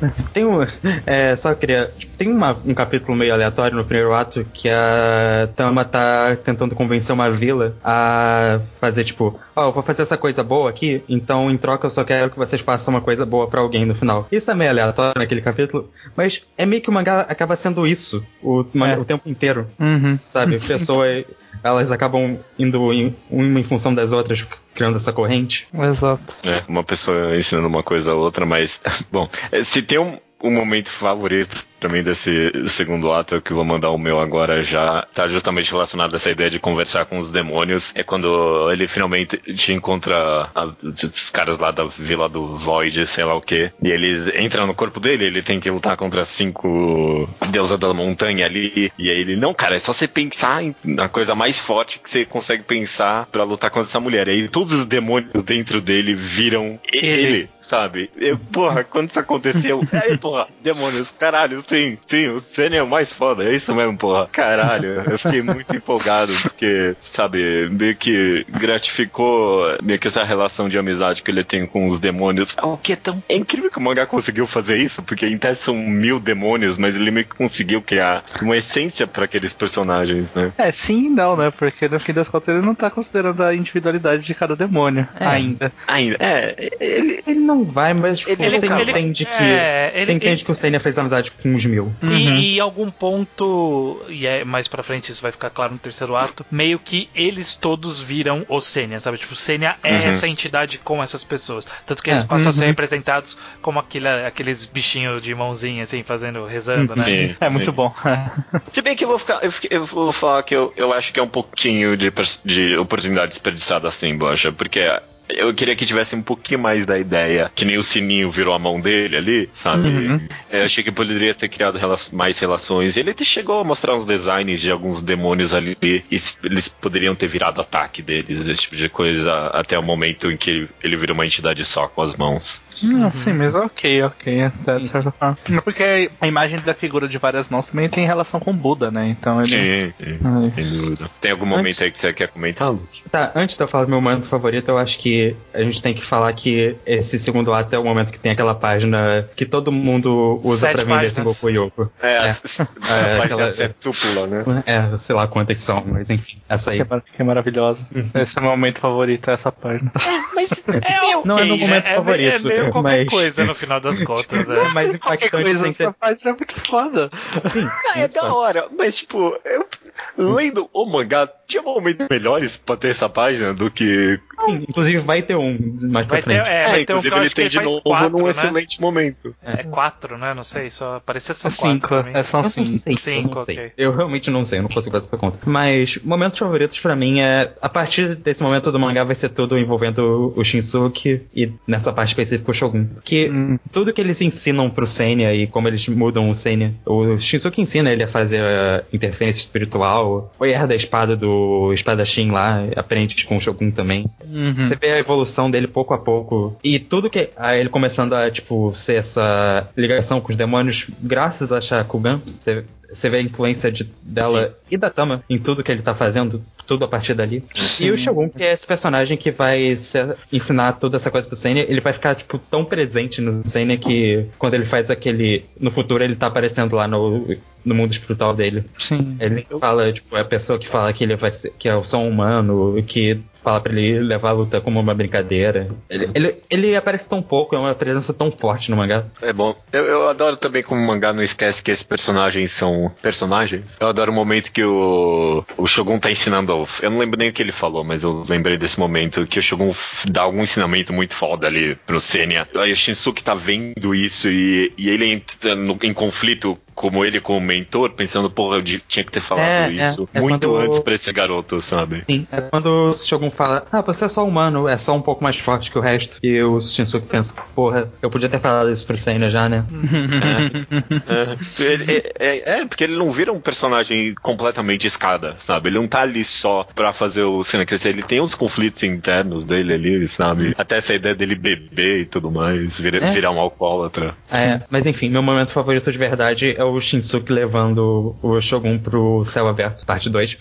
Tem um capítulo meio aleatório no primeiro ato que a Tama tá tentando convencer uma vila a fazer tipo, eu vou fazer essa coisa boa aqui, então em troca eu só quero que vocês façam uma coisa boa pra alguém no final. Isso é meio aleatório naquele capítulo, mas é meio que o mangá acaba sendo isso o tempo inteiro, sabe? Pessoas, elas acabam indo uma em função das outras, criando essa corrente. Exato. Uma pessoa ensinando uma coisa a outra, mas bom, se tem um momento favorito pra mim desse segundo ato, que eu vou mandar o meu agora, já tá justamente relacionado a essa ideia de conversar com os demônios. É quando ele finalmente te encontra os caras lá da Vila do Void, sei lá o que, e eles entram no corpo dele, ele tem que lutar contra 5 deusas da montanha ali, e aí ele, não, cara, é só você pensar na coisa mais forte que você consegue pensar pra lutar contra essa mulher. E aí todos os demônios dentro dele viram ele, sabe? Porra, quando isso aconteceu, porra, demônios, caralho, sim, o Senya é o mais foda, é isso mesmo, porra. Caralho, eu fiquei muito empolgado, porque, sabe, meio que gratificou meio que essa relação de amizade que ele tem com os demônios. O que é incrível que o mangá conseguiu fazer isso, porque em tese são 1000 demônios, mas ele meio que conseguiu criar uma essência pra aqueles personagens, né? Sim e não, né? Porque no fim das contas ele não tá considerando a individualidade de cada demônio, ainda. Ele não vai, mas tipo, você entende que o Senya fez amizade com últimos 1000. E em algum ponto, e mais pra frente isso vai ficar claro no terceiro ato, meio que eles todos viram o Senya, sabe? Tipo, o Senya é essa entidade com essas pessoas. Tanto que eles passam a ser representados como aqueles bichinhos de mãozinha, assim, rezando, né? Sim, É muito bom. Se bem que eu vou falar que eu acho que é um pouquinho de oportunidade desperdiçada assim, Bocha, porque eu queria que tivesse um pouquinho mais da ideia, que nem o sininho virou a mão dele ali, sabe? Eu achei que poderia ter criado mais relações. Ele até chegou a mostrar uns designs de alguns demônios ali, e eles poderiam ter virado ataque deles, esse tipo de coisa, até o momento em que ele virou uma entidade só com as mãos. Sim, mas ok, até de certa forma. Porque a imagem da figura de várias mãos também tem relação com Buda, né? Então ele... Sim, sem dúvida. Tem algum momento aí que você quer comentar, Luke? Tá, antes de eu falar do meu momento favorito, eu acho que a gente tem que falar que esse segundo ato é o momento que tem aquela página que todo mundo usa 7 pra vender páginas. Sengoku Yoko. A página septúpula, né? Sei lá quantas são, mas enfim, essa aí. Que é maravilhosa. Esse é o meu momento favorito, essa página. Mas Não é meu momento favorito. É meio qualquer mas... coisa no final das contas, né? É mais impactante sem ser... Essa página é muito foda. Sim, É da hora, mas tipo, eu lendo o mangá, tinha momentos melhores pra ter essa página do que... Inclusive vai ter um mais pra frente. Vai ter um inclusive que eu ele acho que tem ele de faz novo 4, num né? excelente momento. É 4, né? Não sei, só parecia só 4 5, pra mim. são Eu não 5. sei, eu 5, não sei. ok. Eu realmente não sei, eu não consigo fazer essa conta. Mas momentos favoritos pra mim é... A partir desse momento do mangá vai ser tudo envolvendo o Shinsuke e nessa parte específica o Shogun. Que tudo que eles ensinam pro Senya e como eles mudam o Senya. O Shinsuke ensina ele a fazer a interferência espiritual. O herda a espada do espadachim lá, aprende com o Shogun também. Você vê a evolução dele pouco a pouco. E tudo que... ele começando a, tipo, ser essa ligação com os demônios graças a Shakugan. Você vê a influência dela e da Tama em tudo que ele tá fazendo, tudo a partir dali. E o Shogun, que é esse personagem que vai ensinar toda essa coisa pro Senya, ele vai ficar, tipo, tão presente no Senya que quando ele faz aquele... No futuro ele tá aparecendo lá no mundo espiritual dele. Sim. Ele fala, tipo, é a pessoa que fala que ele vai ser, que é só um humano, que fala pra ele levar a luta como uma brincadeira. Ele aparece tão pouco, é uma presença tão forte no mangá. É bom. Eu adoro também como o mangá não esquece que esses personagens são personagens. Eu adoro o momento que o Shogun tá ensinando. Eu não lembro nem o que ele falou, mas eu lembrei desse momento que o Shogun dá algum ensinamento muito foda ali pro Senya. Aí o Shinsuke tá vendo isso e ele entra em conflito como ele como mentor, pensando, porra, eu tinha que ter falado isso muito antes pra esse garoto, sabe? Sim, é quando o Shogun fala, você é só humano, é só um pouco mais forte que o resto. E o Shinsuke pensa, porra, eu podia ter falado isso pro Senya já, né? Porque ele não vira um personagem completamente escada, sabe? Ele não tá ali só pra fazer o Senya crescer, ele tem uns conflitos internos dele ali, sabe? Até essa ideia dele beber e tudo mais, virar um alcoólatra. Mas enfim, meu momento favorito de verdade é o Shinsuke levando o Shogun pro céu aberto, parte 2.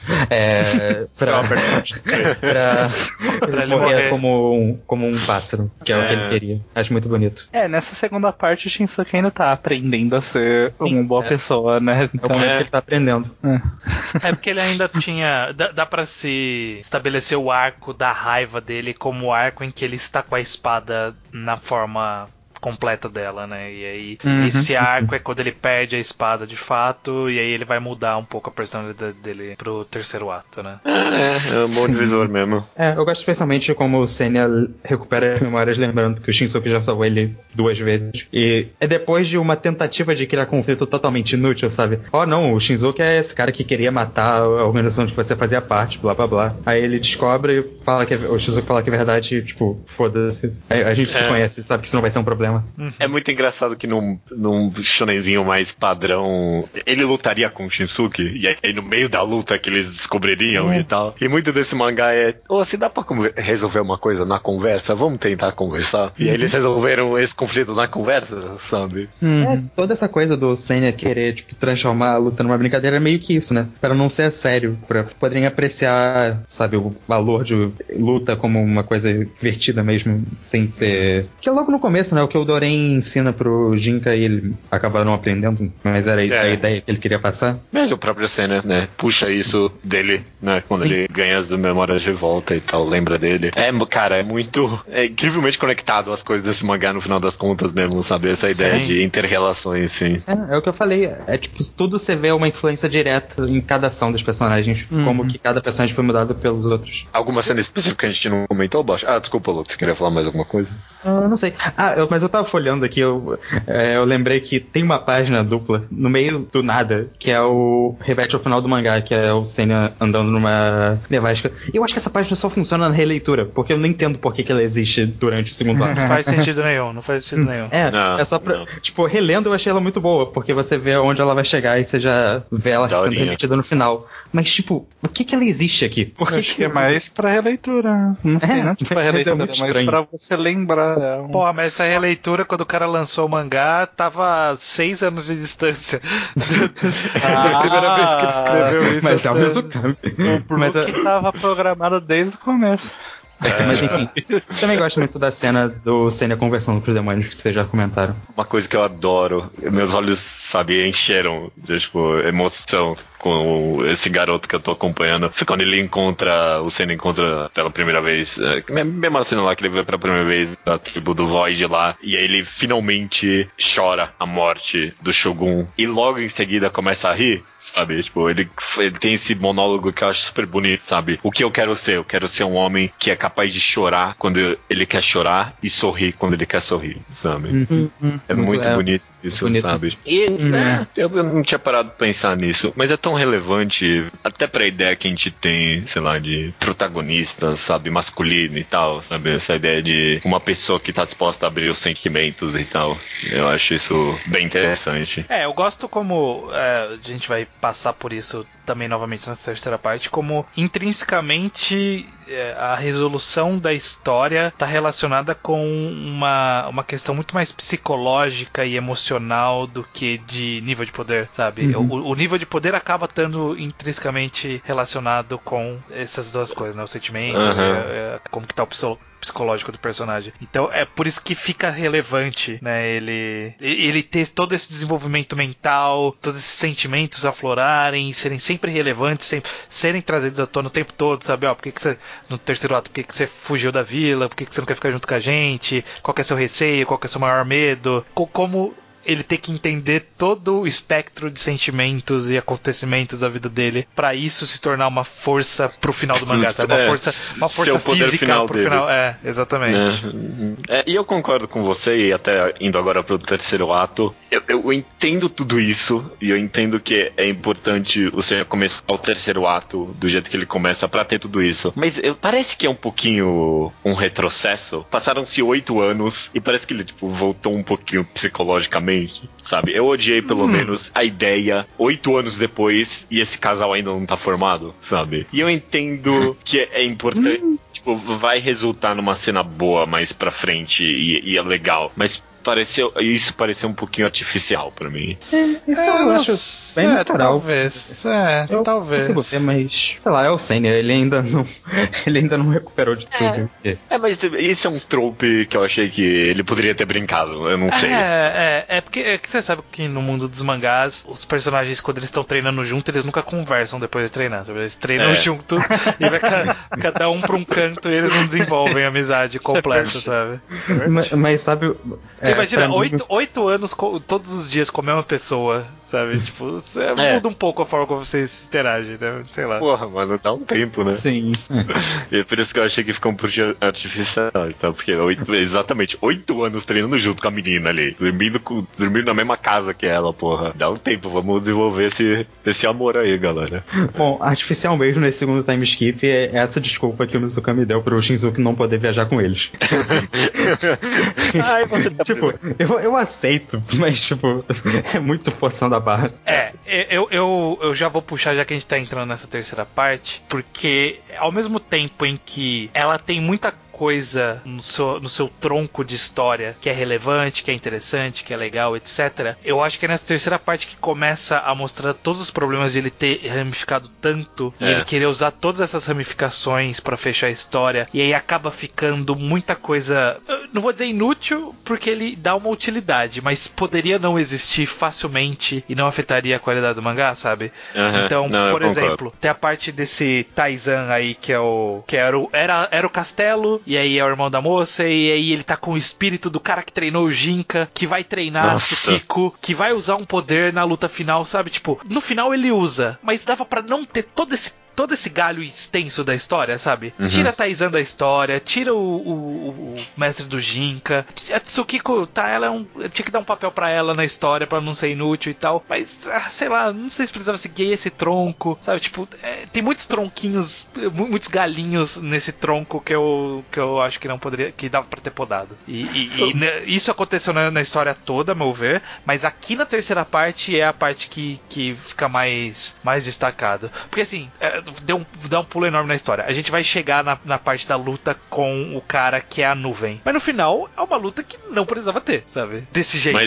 Pra ele morrer como um pássaro, que é o que ele queria. Acho muito bonito. Nessa segunda parte o Shinsuke ainda tá aprendendo a ser uma boa pessoa, né? Então, é o momento que ele tá aprendendo. É porque ele ainda tinha... Dá pra se estabelecer o arco da raiva dele como o arco em que ele está com a espada na forma completa dela, né? E aí esse arco é quando ele perde a espada de fato, e aí ele vai mudar um pouco a personalidade dele pro terceiro ato, né? É um bom divisor mesmo. Eu gosto especialmente como o Senya recupera as memórias, lembrando que o Shinsuke já salvou ele 2 vezes. E é depois de uma tentativa de criar conflito totalmente inútil, sabe? Não, o Shinsuke é esse cara que queria matar a organização de que você fazia parte, blá blá blá. Aí ele descobre e fala o Shinsuke fala que é verdade, tipo, foda-se. A gente se conhece, sabe que isso não vai ser um problema. É muito engraçado que num shonenzinho mais padrão, ele lutaria com o Shinsuke, e aí no meio da luta que eles descobririam e tal. E muito desse mangá se dá pra resolver uma coisa na conversa, vamos tentar conversar. E aí eles resolveram esse conflito na conversa, sabe? Toda essa coisa do Senya querer, tipo, transformar a luta numa brincadeira é meio que isso, né? Pra não ser sério, pra poderem apreciar, sabe, o valor de luta como uma coisa divertida mesmo, sem ser... Que é logo no começo, né? O que que o Doren ensina pro Jinka e ele acaba não aprendendo, mas era a ideia que ele queria passar. Mas a própria cena, né, puxa isso dele, né, quando ele ganha as memórias de volta e tal, lembra dele. Cara, é incrivelmente conectado as coisas desse mangá no final das contas mesmo, sabe? Essa ideia de inter-relações, sim. É o que eu falei, tipo, tudo você vê uma influência direta em cada ação dos personagens, como que cada personagem foi mudado pelos outros. Alguma cena específica que a gente não comentou, Bosch? Desculpa, Luke, você queria falar mais alguma coisa? Não sei. Mas eu tava folhando aqui, eu lembrei que tem uma página dupla, no meio do nada, que é o revete ao final do mangá, que é o Senya andando numa nevasca. E eu acho que essa página só funciona na releitura, porque eu não entendo por que ela existe durante o segundo ano. Não faz sentido nenhum. É só pra... Tipo, relendo eu achei ela muito boa, porque você vê onde ela vai chegar e você já vê ela sendo remetida no final. Mas, tipo, por que ela existe aqui? Por que é mais pra releitura. Não sei, não tipo pra releitura, mas é pra você lembrar. Porra, mas essa releitura, quando o cara lançou o mangá, tava 6 anos de distância da primeira vez que ele escreveu isso. Mas é o mesmo caminho. O que tava programado desde o começo. Mas enfim, também gosto muito da cena do Senya conversando com os demônios, que vocês já comentaram. Uma coisa que eu adoro, meus olhos, sabe, encheram de, tipo, emoção com esse garoto que eu tô acompanhando. Foi quando ele encontra, o Senya encontra pela primeira vez, mesma cena lá que ele vê pela primeira vez da tribo do Void lá, e aí ele finalmente chora a morte do Shogun, e logo em seguida começa a rir, sabe, tipo, ele tem esse monólogo que eu acho super bonito, sabe, o que eu quero ser um homem que é capaz de chorar quando ele quer chorar e sorrir quando ele quer sorrir, sabe? É muito bonito isso, bonito. Sabe? E eu não tinha parado de pensar nisso, mas é tão relevante até pra ideia que a gente tem, sei lá, de protagonista, sabe, masculino e tal, sabe? Essa ideia de uma pessoa que tá disposta a abrir os sentimentos e tal. Eu acho isso bem interessante. Eu gosto como a gente vai passar por isso também novamente nessa terceira parte, como intrinsecamente a resolução da história está relacionada com uma questão muito mais psicológica e emocional do que de nível de poder, sabe? O nível de poder acaba estando intrinsecamente relacionado com essas duas coisas, né? O sentimento, como que tá o psicológico do personagem. Então é por isso que fica relevante, né, ele ter todo esse desenvolvimento mental, todos esses sentimentos aflorarem, serem sempre relevantes, serem trazidos à tona o tempo todo, sabe? Por que você, no terceiro ato, por que você fugiu da vila? Por que você não quer ficar junto com a gente? Qual que é seu receio? Qual que é seu maior medo? Como ele ter que entender todo o espectro de sentimentos e acontecimentos da vida dele pra isso se tornar uma força pro final do mangá, sabe? Uma força física pro final. Exatamente. E eu concordo com você, e até indo agora pro terceiro ato, eu entendo tudo isso, e eu entendo que é importante você começar o terceiro ato do jeito que ele começa pra ter tudo isso. Mas parece que é um pouquinho um retrocesso. Passaram-se 8 anos, e parece que ele, tipo, voltou um pouquinho psicologicamente, sabe? Eu odiei pelo menos a ideia 8 anos depois e esse casal ainda não tá formado, sabe? E eu entendo que é importante, tipo, vai resultar numa cena boa mais pra frente e é legal, mas isso pareceu um pouquinho artificial pra mim. Isso eu acho bem natural. Talvez. Consigo ver, mas sei lá, é o Senya, ele ainda não recuperou de tudo. Mas isso é um trope que eu achei que ele poderia ter brincado, eu não sei. Porque você sabe que no mundo dos mangás, os personagens, quando eles estão treinando junto, eles nunca conversam depois de treinar, sabe? Eles treinam juntos e vai cada um pra um canto e eles não desenvolvem amizade completa, sabe? Mas sabe... Imagina, 8 anos todos os dias com a mesma pessoa, sabe? Tipo, você muda um pouco a forma como vocês interagem, né? Sei lá. Porra, mano, dá um tempo, né? Sim. E é por isso que eu achei que ficou um pouquinho artificial, tá? Porque exatamente 8 anos treinando junto com a menina ali, dormindo na mesma casa que ela, porra. Dá um tempo, vamos desenvolver esse amor aí, galera. Bom, artificial mesmo nesse segundo time skip é essa desculpa que o Mizukami deu pro Shinzuki não poder viajar com eles. Você tá tipo, eu aceito, mas tipo, é muito forçando a barra. Eu já vou puxar, já que a gente tá entrando nessa terceira parte, porque ao mesmo tempo em que ela tem muita coisa no seu tronco de história que é relevante, que é interessante, que é legal, etc. Eu acho que é nessa terceira parte que começa a mostrar todos os problemas de ele ter ramificado tanto e ele querer usar todas essas ramificações pra fechar a história, e aí acaba ficando muita coisa, não vou dizer inútil, porque ele dá uma utilidade, mas poderia não existir facilmente e não afetaria a qualidade do mangá, sabe? Então, por exemplo, tem a parte desse Taizan aí que era o castelo, e aí é o irmão da moça, e aí ele tá com o espírito do cara que treinou o Jinka, que vai treinar Tsukiko, que vai usar um poder na luta final, sabe? Tipo, no final ele usa, mas dava pra não ter todo esse galho extenso da história, sabe? Tira a Taizan da história, tira o mestre do Jinka. A Tsukiko, tinha que dar um papel pra ela na história pra não ser inútil e tal. Mas, sei lá, não sei se precisava seguir esse tronco, sabe? Tipo, tem muitos tronquinhos, muitos galinhos nesse tronco que eu acho que não poderia, que dava pra ter podado. E isso aconteceu na história toda, a meu ver, mas aqui na terceira parte é a parte que fica mais destacado. Porque assim, dá um pulo enorme na história. A gente vai chegar na parte da luta com o cara que é a nuvem. Mas no final, é uma luta que não precisava ter, sabe? Desse jeito.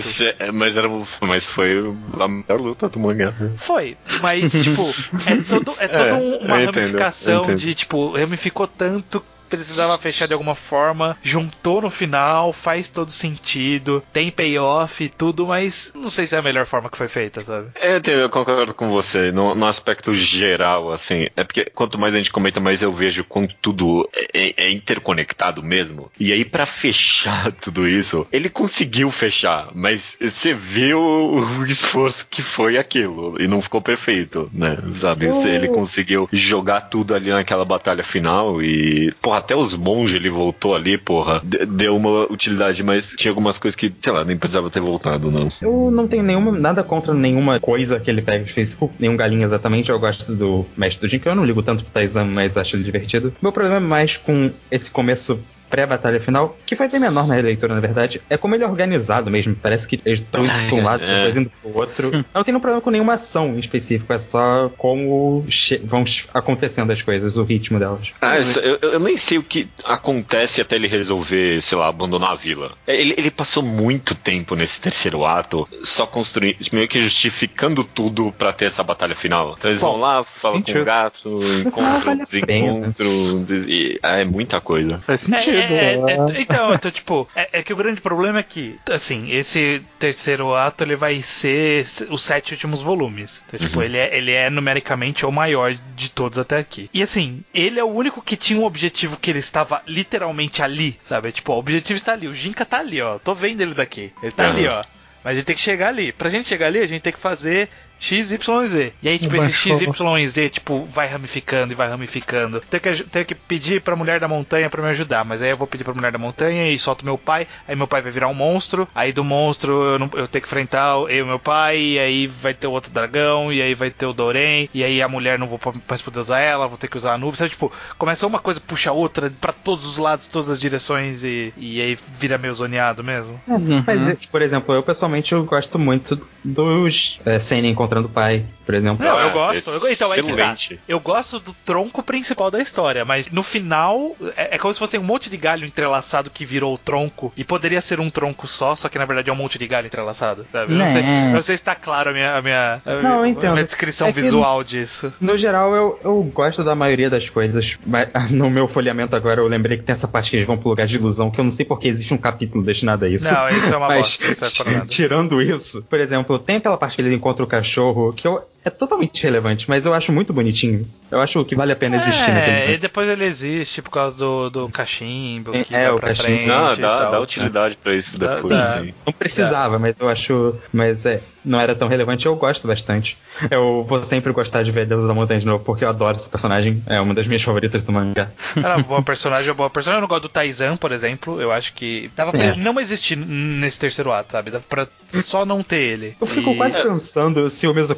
Mas foi a melhor luta do mangá. Foi, mas tipo, é toda uma ramificação de, tipo, ramificou tanto, precisava fechar de alguma forma, juntou no final, faz todo sentido, tem payoff e tudo, mas não sei se é a melhor forma que foi feita, sabe? Eu concordo com você, no aspecto geral, assim, é porque quanto mais a gente comenta, mais eu vejo como tudo é interconectado mesmo, e aí pra fechar tudo isso, ele conseguiu fechar, mas você viu o esforço que foi aquilo, e não ficou perfeito, né, sabe? Ele conseguiu jogar tudo ali naquela batalha final e, porra, até os monges ele voltou ali, porra. Deu uma utilidade, mas tinha algumas coisas que, sei lá, nem precisava ter voltado, não. Eu não tenho nada contra nenhuma coisa que ele pega de Facebook, nenhum galinho exatamente. Eu gosto do Mestre do Jinka, eu não ligo tanto pro Taizan, mas acho ele divertido. Meu problema é mais com esse começo pré-batalha final, que foi bem menor na releitura, na verdade, é como ele é organizado mesmo. Parece que eles estão indo pra um lado, depois indo pro outro. Eu não tenho problema com nenhuma ação em específico, é só como vão acontecendo as coisas, o ritmo delas. Eu nem sei o que acontece até ele resolver, sei lá, abandonar a vila. Ele passou muito tempo nesse terceiro ato, só construindo, meio que justificando tudo pra ter essa batalha final. Então eles vão lá, falam com o gato, encontram, desencontram, é muita coisa. Faz sentido. Então, tipo, é que o grande problema é que, assim, esse terceiro ato ele vai ser os 7 últimos volumes. Então, tipo, ele é numericamente o maior de todos até aqui. E assim, ele é o único que tinha um objetivo que ele estava literalmente ali, sabe? Tipo, o objetivo está ali, o Jinka tá ali, ó. Tô vendo ele daqui. Ele tá ali, ó. Mas a gente tem que chegar ali. Pra gente chegar ali, a gente tem que fazer X, Y e Z. E aí, tipo, esse X, Y e Z, tipo, vai ramificando e vai ramificando. Tenho que pedir pra Mulher da Montanha pra me ajudar. Mas aí eu vou pedir pra Mulher da Montanha e solto meu pai. Aí meu pai vai virar um monstro. Aí do monstro eu tenho que enfrentar eu e meu pai. E aí vai ter o outro dragão. E aí vai ter o Dorém. E aí a mulher não vou mais poder usar ela. Vou ter que usar a nuvem. Sabe, tipo, começa uma coisa, puxa a outra pra todos os lados, todas as direções. E aí vira meio zoneado mesmo. Mas, por exemplo, eu pessoalmente gosto muito dos Seinen encontrando o pai, por exemplo. Não, eu gosto. Então, excelente. Eu gosto do tronco principal da história, mas no final é como se fosse um monte de galho entrelaçado que virou o tronco, e poderia ser um tronco só que na verdade é um monte de galho entrelaçado, sabe? Eu não sei se tá claro a minha descrição visual disso. No geral, eu gosto da maioria das coisas, mas no meu folheamento agora eu lembrei que tem essa parte que eles vão pro lugar de ilusão, que eu não sei porque existe um capítulo destinado a isso. Não, isso é uma bosta. Tirando isso, por exemplo, tem aquela parte que eles encontram o cachorro, que é totalmente relevante, mas eu acho muito bonitinho. Eu acho que vale a pena existir naquele e depois ele existe por causa do cachimbo, que vai pra cachimbo. frente. Dá utilidade pra isso depois. Não precisava, mas eu acho. Mas não era tão relevante, eu gosto bastante. Eu vou sempre gostar de ver Deus da Montanha de novo, porque eu adoro esse personagem. É uma das minhas favoritas do mangá. Era uma boa personagem. Eu não gosto do Taizan, por exemplo. Eu acho que dava pra ele não existir nesse terceiro ato, sabe? Dava pra só não ter ele. Eu fico quase pensando se o Mizukami pensou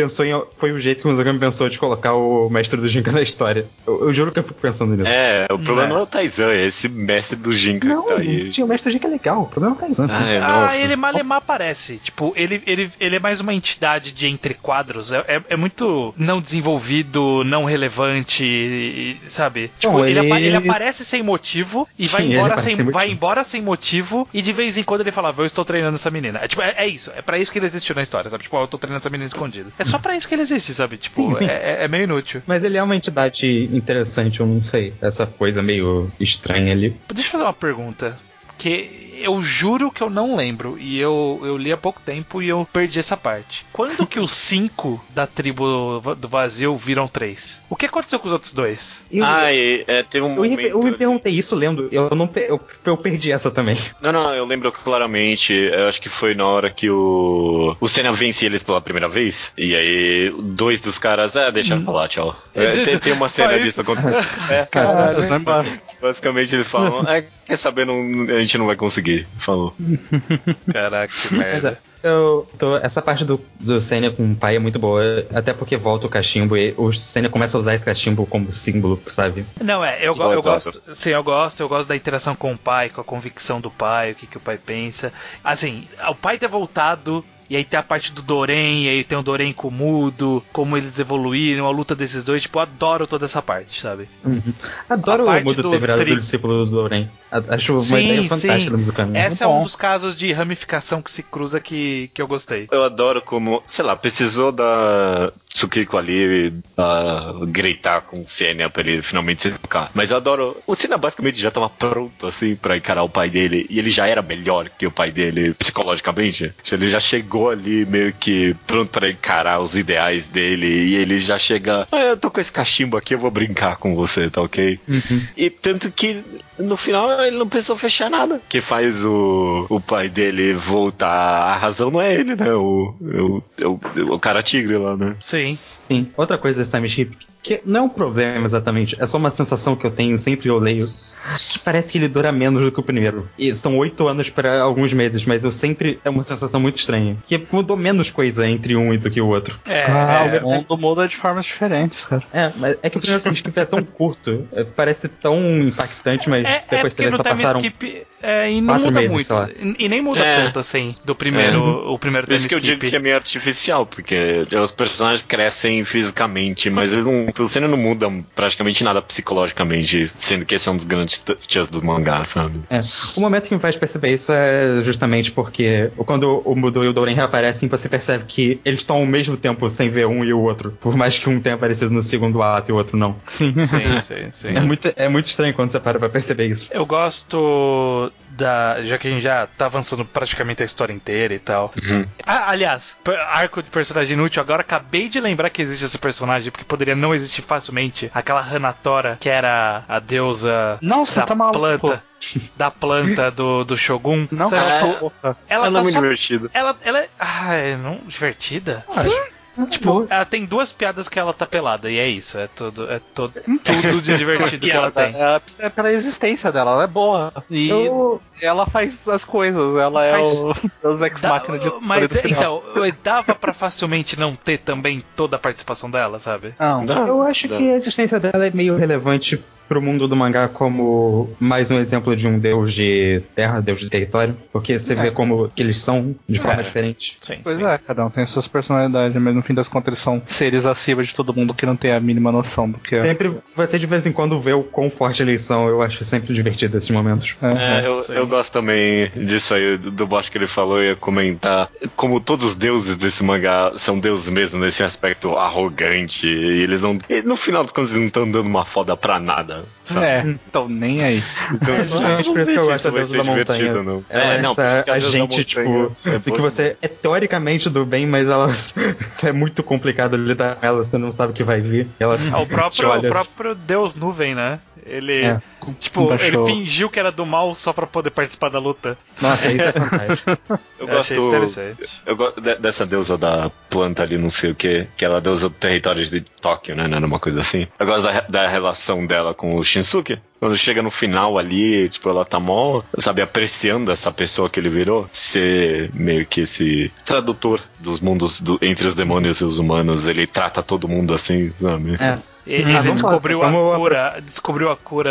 foi o jeito que o Mizukami pensou de colocar o mestre do Ginka na história. Eu juro que eu fico pensando nisso. O problema não é o Taizan, é esse mestre do Ginka não, que tá aí. Tinha o mestre do Ginka legal, o problema é o Taizan. Ele malemar aparece. Tipo, ele é mais uma entidade de entre quadros. É muito não desenvolvido, não relevante, sabe? Tipo, ele aparece sem motivo e vai embora sem motivo, e de vez em quando ele falava, eu estou treinando essa menina. É isso, é pra isso que ele existiu na história, sabe? Tipo, eu tô treinando essa menina escondida. É só pra isso que ele existe, sabe? Tipo, sim. É meio inútil. Mas ele é uma entidade interessante, eu não sei. Essa coisa meio estranha ali. Deixa eu fazer uma pergunta. Que eu juro que eu não lembro. E eu li há pouco tempo e eu perdi essa parte. Quando que os 5 da tribo do vazio viram 3? O que aconteceu com os outros 2? Teve um momento... Eu me perguntei isso lendo. Eu perdi essa também. Não, eu lembro claramente. Eu acho que foi na hora que o Senna vence eles pela primeira vez. E aí, 2 dos caras, deixa eu falar, tchau. Tem uma cena disso acontecendo. Caralho, vai embora. Basicamente eles falam, quer saber, a gente não vai conseguir. Falou. Caraca, que merda. Essa parte do Senna com o pai é muito boa, até porque volta o cachimbo e o Senna começa a usar esse cachimbo como símbolo, sabe? Não, eu gosto. Sim, eu gosto da interação com o pai, com a convicção do pai, o que o pai pensa. Assim, o pai ter voltado. E aí tem a parte do Doren, e aí tem o Doren com o Mudo, como eles evoluíram, a luta desses dois, tipo, eu adoro toda essa parte, sabe? Uhum. Adoro o Mudo ter virado do discípulo do Doren. Acho uma ideia fantástica no Mizukami. Esse é um dos casos de ramificação que se cruza que eu gostei. Eu adoro como, sei lá, precisou da Tsukiko ali gritar com o Senna pra ele finalmente se ficar. Mas eu adoro, o Senna basicamente já tava pronto, assim, pra encarar o pai dele, e ele já era melhor que o pai dele psicologicamente. Ele já chegou ali meio que pronto pra encarar os ideais dele, e ele já chega, eu tô com esse cachimbo aqui, eu vou brincar com você, tá ok? Uhum. E tanto que no final ele não precisou fechar nada. Que faz o pai dele voltar, a razão não é ele, né? O cara tigre lá, né? Sim. Outra coisa desse time skip, que não é um problema exatamente, é só uma sensação que eu tenho, sempre eu leio, que parece que ele dura menos do que o primeiro. E são 8 anos para alguns meses, mas é uma sensação muito estranha. Que mudou menos coisa entre um e do que o outro. O mundo muda de formas diferentes, cara. Mas é que o primeiro time skip é tão curto, parece tão impactante, mas depois você só passaram skip, e não 4 muda meses, muito. sei lá. E nem muda tanto assim do primeiro, o primeiro Por isso time que eu skip. digo que é meio artificial, porque os personagens crescem fisicamente, mas o Senna não muda praticamente nada psicologicamente, sendo que esse é um dos grandes touches do mangá, sabe? O momento que me faz perceber isso é justamente porque quando o Mudo e o Doren reaparecem, você percebe que eles estão ao mesmo tempo sem ver um e o outro, por mais que um tenha aparecido no segundo ato e o outro não. Sim. É muito estranho quando você para pra perceber isso. Eu gosto já que a gente já tá avançando praticamente a história inteira e tal. Uhum. Aliás, arco de personagem inútil, agora acabei de lembrar que existe esse personagem, porque poderia não existir facilmente. Aquela Hanatora, que era a deusa planta. Da planta do Shogun. Não, ela é muito divertida. Ela é não divertida? Tipo, ela tem 2 piadas que ela tá pelada, e é isso, é tudo de divertido que ela tem. É pela existência dela, ela é boa. E ela faz as coisas, ela os ex-máquina de... Mas então, dava pra facilmente não ter também toda a participação dela, sabe? Eu acho que a existência dela é meio relevante pro mundo do mangá como mais um exemplo de um deus de terra, deus de território, porque você vê como que eles são de forma diferente. Sim. Cada um tem suas personalidades, mas no fim das contas eles são seres acima de todo mundo que não tem a mínima noção do que é. Sempre você de vez em quando vê o quão forte eles são, eu acho sempre divertido esses momentos. Eu gosto também disso aí, do boss que ele falou, eu ia comentar, como todos os deuses desse mangá são deuses mesmo nesse aspecto arrogante, e eles não, e no final das contas eles não estão dando uma foda pra nada. Sabe? Então nem aí. Então, justamente por isso que eu gosto da deusa da montanha. Não. Essa agente, tipo, que você é teoricamente do bem, mas ela é muito complicado lidar com ela, você não sabe o que vai vir. Ela o próprio Deus Nuvem, né? Ele ele fingiu que era do mal só pra poder participar da luta. Nossa, isso é fantástico. Eu achei interessante. Eu gosto dessa deusa da planta ali, não sei o que ela é deusa do território de Tóquio, né? Não era uma coisa assim. Eu gosto da relação dela com o Shinsuke. Quando chega no final ali, tipo, ela tá mó, sabe, apreciando essa pessoa que ele virou. Ser meio que esse tradutor dos mundos entre os demônios e os humanos. Ele trata todo mundo assim, sabe? Ele descobriu a cura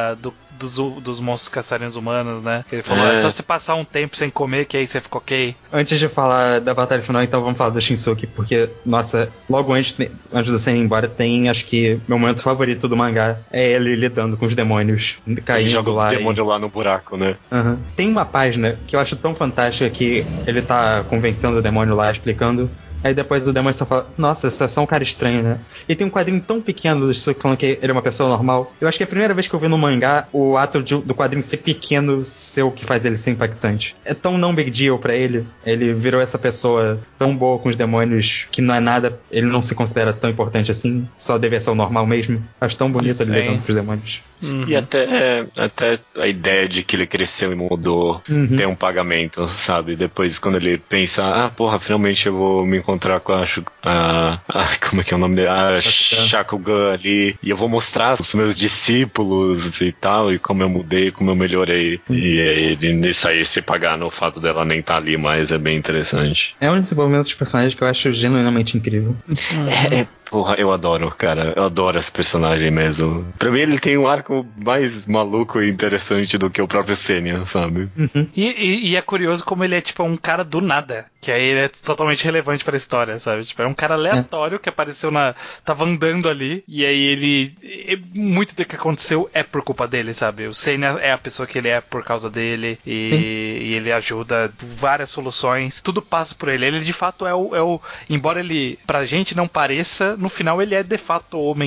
dos monstros caçarem os humanos, né? Ele falou, é só você passar um tempo sem comer que aí você fica ok. Antes de falar da batalha final, então vamos falar do Shinsuke, porque, nossa, logo antes do Sen ir embora, tem, acho que, meu momento favorito do mangá é ele lidando com os demônios, caindo ele joga lá. O demônio lá no buraco, né? Uhum. Tem uma página que eu acho tão fantástica que ele tá convencendo o demônio lá, explicando. Aí depois o demônio só fala, nossa, você é só um cara estranho, né? E tem um quadrinho tão pequeno do Shinsuke falando que ele é uma pessoa normal. Eu acho que é a primeira vez que eu vi no mangá o ato do quadrinho ser pequeno ser o que faz ele ser impactante. É tão não big deal pra ele. Ele virou essa pessoa tão boa com os demônios que não é nada, ele não se considera tão importante assim, só deve ser o normal mesmo. Acho tão bonito ele lidando com os demônios. Uhum. E até a ideia de que ele cresceu e mudou tem um pagamento, sabe? Depois quando ele pensa, porra, finalmente eu vou me encontrar com como é que é o nome dele? A Shakugan ali, e eu vou mostrar os meus discípulos e tal, e como eu mudei, como eu melhorei. E aí nisso aí se pagar no fato dela nem estar ali mais é bem interessante. É um desenvolvimento dos personagens que eu acho genuinamente incrível. Porra, eu adoro, cara. Eu adoro esse personagem mesmo. Pra mim, ele tem um arco mais maluco e interessante do que o próprio Senya, sabe? E é curioso como ele é, tipo, um cara do nada. Que aí ele é totalmente relevante pra história, sabe? Tipo, é um cara aleatório que apareceu tava andando ali. E aí muito do que aconteceu é por culpa dele, sabe? O Senya é a pessoa que ele é por causa dele. E ele ajuda várias soluções. Tudo passa por ele. Ele, de fato, é o... Embora ele, pra gente, não pareça... No final ele é de fato o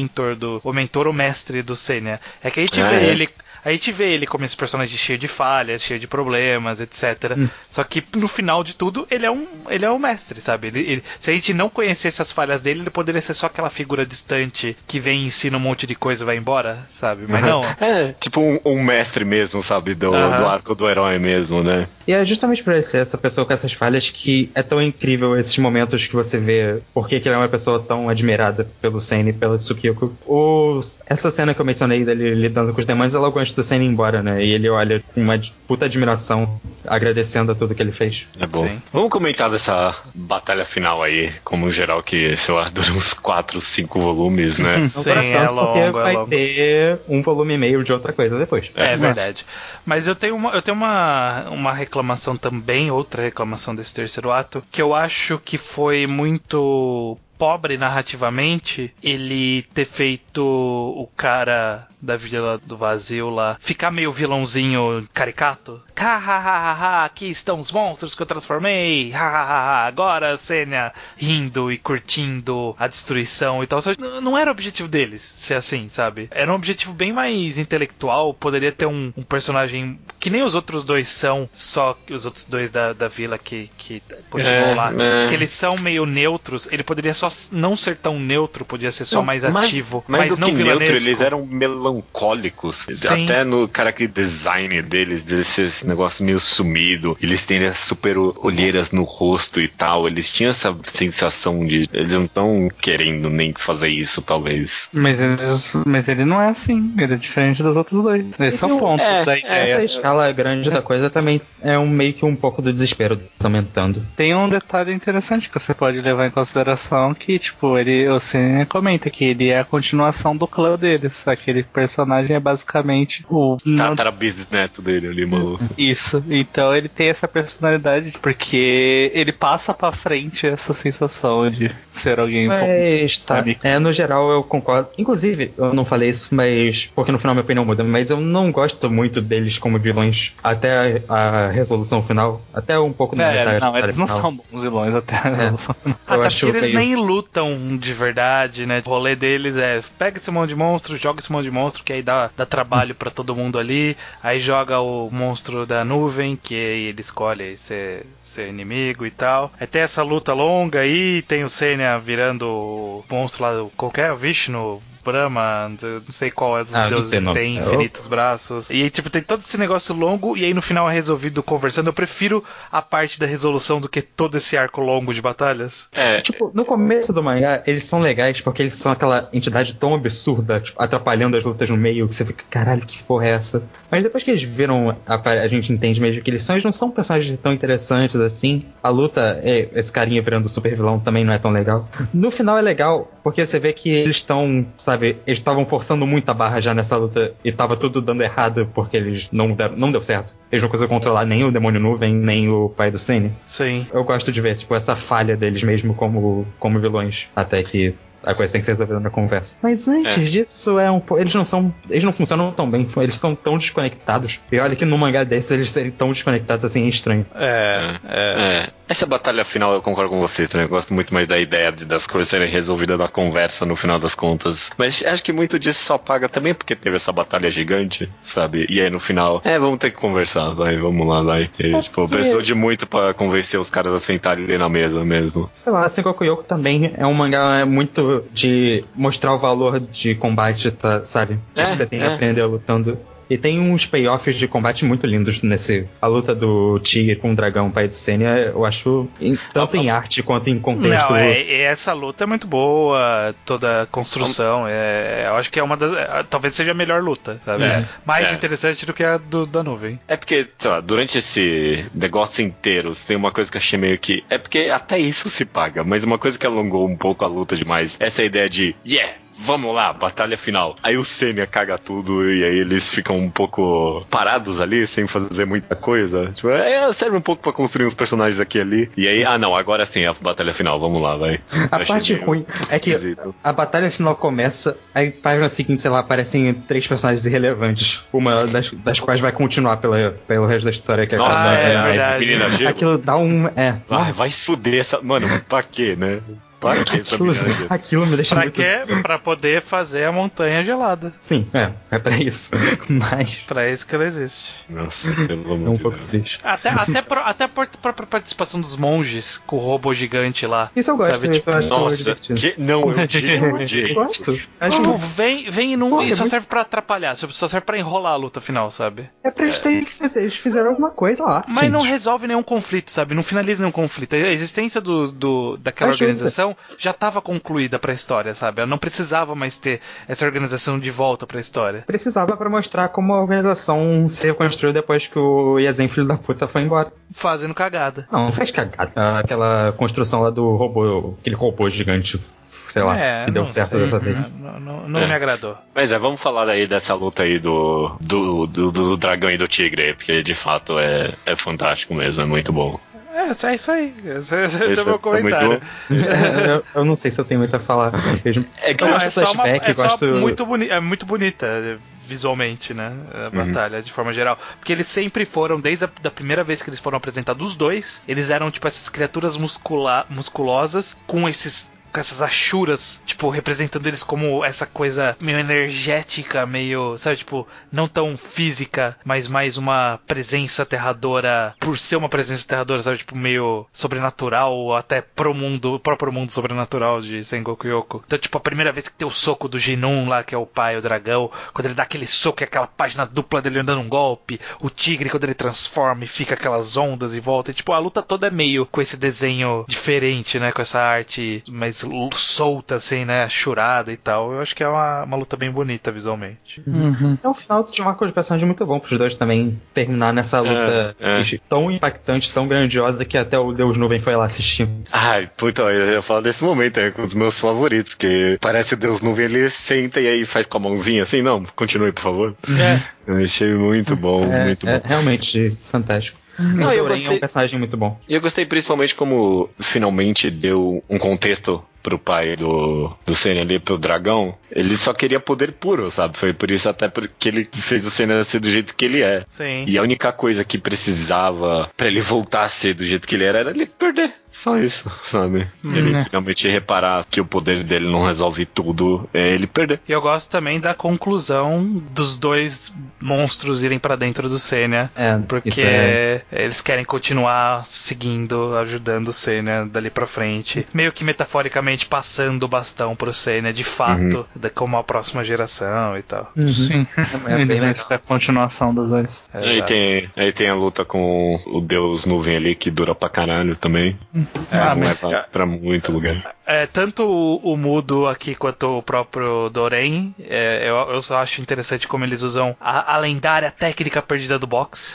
mestre do Senya. É que a gente vê ele como esse personagem cheio de falhas, cheio de problemas, etc. Só que no final de tudo ele é o mestre, sabe? Se a gente não conhecesse as falhas dele, ele poderia ser só aquela figura distante que vem e ensina um monte de coisa e vai embora, sabe? Mas não. É, tipo um mestre mesmo, sabe? Do arco do herói mesmo, né? E é justamente por ele ser essa pessoa com essas falhas que é tão incrível esses momentos que você vê porque ele é uma pessoa tão admirada pelo Sen e pelo Tsukiko. Essa cena que eu mencionei dele lidando com os demônios é logo antes do Sen ir embora, né? E ele olha com uma puta admiração, agradecendo a tudo que ele fez. É bom. Sim. Vamos comentar dessa batalha final aí, como em geral, que, sei lá, dura uns 4, 5 volumes, né? Sim, é longo. Porque vai ter um volume e meio de outra coisa depois. É verdade. Mas eu tenho uma reclamação também, outra reclamação desse terceiro ato, que eu acho que foi muito pobre narrativamente ele ter feito o cara da Vila do Vazio lá ficar meio vilãozinho caricato. Aqui estão os monstros que eu transformei. Agora Senya rindo e curtindo a destruição e tal. Não era o objetivo deles ser assim, sabe? Era um objetivo bem mais intelectual. Poderia ter um personagem que nem os outros dois são, só que os outros dois da vila que continuam lá. Que eles são meio neutros. Ele poderia só não ser tão neutro, podia ser só mais ativo. Mas não que vilanesco. Neutro, eles eram melancólicos. Sim. Até no character design deles, esse negócio meio sumido. Eles têm as super olheiras no rosto e tal. Eles tinham essa sensação de... Eles não estão querendo nem fazer isso, talvez. Mas ele não é assim. Ele é diferente dos outros dois. Esse é o ponto da ideia. Essa escala grande da coisa também é meio que um pouco do desespero aumentando. Tem um detalhe interessante que você pode levar em consideração que, tipo, você comenta que ele é a continuação do clã deles. Aquele personagem é basicamente o... bisneto dele ali, maluco. Isso. Então ele tem essa personalidade porque ele passa pra frente essa sensação de ser alguém... Mas tá. No geral eu concordo. Inclusive, eu não falei isso, mas... Porque no final minha opinião muda. Mas eu não gosto muito deles como vilões até a resolução final. Até um pouco na metade. Não, eles não são bons vilões até a resolução final. Até porque eles nem lutam de verdade, né? O rolê deles é pega esse monte de monstro, joga esse monte de monstro, que aí dá trabalho pra todo mundo ali. Aí joga o monstro da nuvem, que aí ele escolhe ser inimigo e tal. Aí tem essa luta longa aí, tem o Senya virando o monstro lá, qualquer Vishnu Brahma, não sei qual é dos deuses que tem infinitos braços. E aí, tipo, tem todo esse negócio longo e aí no final é resolvido conversando. Eu prefiro a parte da resolução do que todo esse arco longo de batalhas. Tipo, no começo do mangá, eles são legais porque eles são aquela entidade tão absurda, tipo, atrapalhando as lutas no meio, que você fica, caralho, que porra é essa? Mas depois que eles viram, a gente entende mesmo que eles não são personagens tão interessantes assim. A luta, esse carinha virando super vilão também não é tão legal. No final é legal, porque você vê que eles estão, sabe, eles estavam forçando muito a barra já nessa luta e tava tudo dando errado porque eles não deu certo. Eles não conseguiram controlar nem o Demônio Nuvem, nem o pai do Senna. Sim. Eu gosto de ver, tipo, essa falha deles mesmo como vilões, até que a coisa tem que ser resolvida na conversa. Mas antes disso, eles não funcionam tão bem, eles são tão desconectados. E olha que no mangá desses eles serem tão desconectados assim é estranho. Essa batalha final eu concordo com você também. Eu gosto muito mais da ideia das coisas serem resolvidas na conversa no final das contas. Mas acho que muito disso só paga também porque teve essa batalha gigante, sabe? E aí no final, vamos ter que conversar, vamos lá, vai. E, tipo, precisou de muito pra convencer os caras a sentarem ali na mesa mesmo. Sei lá, Sengoku Yoko também é um mangá muito de mostrar o valor de combate, tá, sabe? Que você tem que aprender lutando. E tem uns payoffs de combate muito lindos a luta do Tigre com o dragão pai do Senya, eu acho, tanto em arte quanto em contexto. Não, essa luta é muito boa, toda a construção, eu acho que é uma das, talvez seja a melhor luta, sabe? Mais interessante do que a da nuvem. É porque, sei lá, durante esse negócio inteiro, tem uma coisa que eu achei meio que, é porque até isso se paga, mas uma coisa que alongou um pouco a luta demais, essa ideia de, vamos lá, batalha final. Aí o Senya caga tudo e aí eles ficam um pouco parados ali, sem fazer muita coisa. Tipo, serve um pouco pra construir uns personagens aqui e ali. E aí, agora sim, a batalha final, vamos lá, vai. A parte ruim é que a batalha final começa, aí página seguinte, sei lá, aparecem 3 personagens irrelevantes. Uma das quais vai continuar pelo resto da história. Que Nossa, verdade. Menina Gelo. Aquilo dá um... Vai se fuder essa... Mano, pra quê, né? Pra que essa aquilo me deixa muito... Pra poder fazer a montanha gelada. Sim, é pra isso. Mas... Pra isso que ela existe. Nossa, pelo amor de Deus. Um pouco triste. Até a própria participação dos monges com o robô gigante lá. Isso eu gosto, sabe? isso eu acho divertido. Não, eu gosto. Vem e só serve pra atrapalhar, só serve pra enrolar a luta final, sabe? É pra eles terem que fazer, eles fizeram alguma coisa lá. Mas gente. não resolve nenhum conflito, sabe? Não finaliza nenhum conflito. A existência daquela organização já estava concluída pra história, sabe? Ela não precisava mais ter essa organização de volta pra história. Precisava pra mostrar como a organização se reconstruiu depois que o Yazen, filho da puta, foi embora. Fazendo cagada. Não fez cagada. Aquela construção lá do robô, aquele robô gigante, sei lá, que deu certo dessa vez. Não me agradou. Mas vamos falar aí dessa luta aí do dragão e do tigre, porque de fato é fantástico mesmo, é muito bom. É isso aí. Esse é o meu comentário. Eu não sei se eu tenho muito a falar. É muito bonita visualmente, né? A batalha, de forma geral. Porque eles sempre foram, desde a primeira vez que eles foram apresentados, os dois, eles eram tipo essas criaturas musculosas com essas achuras, tipo, representando eles como essa coisa meio energética, meio, sabe, tipo, não tão física, mas mais uma presença aterradora, por ser uma presença aterradora, sabe, tipo, meio sobrenatural, ou até o próprio mundo sobrenatural de Sengoku Yoko. Então, tipo, a primeira vez que tem o soco do Jinun lá, que é o pai, o dragão, quando ele dá aquele soco, é aquela página dupla dele andando um golpe, o tigre, quando ele transforma e fica aquelas ondas e volta, e, tipo, a luta toda é meio com esse desenho diferente, né, com essa arte mais solta, assim, né, churada e tal. Eu acho que é uma luta bem bonita visualmente. É um final de um arco de personagem muito bom pros dois também terminar nessa luta tão impactante, tão grandiosa, que até o Deus Nuvem foi lá assistir. Ai, puta, eu ia falar desse momento, é um dos meus favoritos, que parece o Deus Nuvem, ele senta e aí faz com a mãozinha assim, não, continue, por favor. Eu achei muito bom, muito bom. É realmente fantástico. Eu gostei, é um personagem muito bom. E eu gostei principalmente como finalmente deu um contexto pro pai do Senna ali, pro dragão. Ele só queria poder puro, sabe? Foi por isso até porque ele fez o Senna ser do jeito que ele é. Sim. E a única coisa que precisava pra ele voltar a ser do jeito que ele era ele perder. Só isso, sabe? Ele finalmente reparar que o poder dele não resolve tudo, é ele perder. E eu gosto também da conclusão dos dois monstros irem pra dentro do Senna. Porque eles querem continuar seguindo, ajudando o Senna dali pra frente. Meio que metaforicamente realmente passando o bastão pro Seiya, de fato, como a próxima geração e tal. Sim, bem legal. a continuação dos dois. Aí tem a luta com o Deus Nuvem ali, que dura pra caralho também. Não leva pra muito lugar. Tanto o Mudo aqui quanto o próprio Doren, eu só acho interessante como eles usam a lendária técnica perdida do boxe.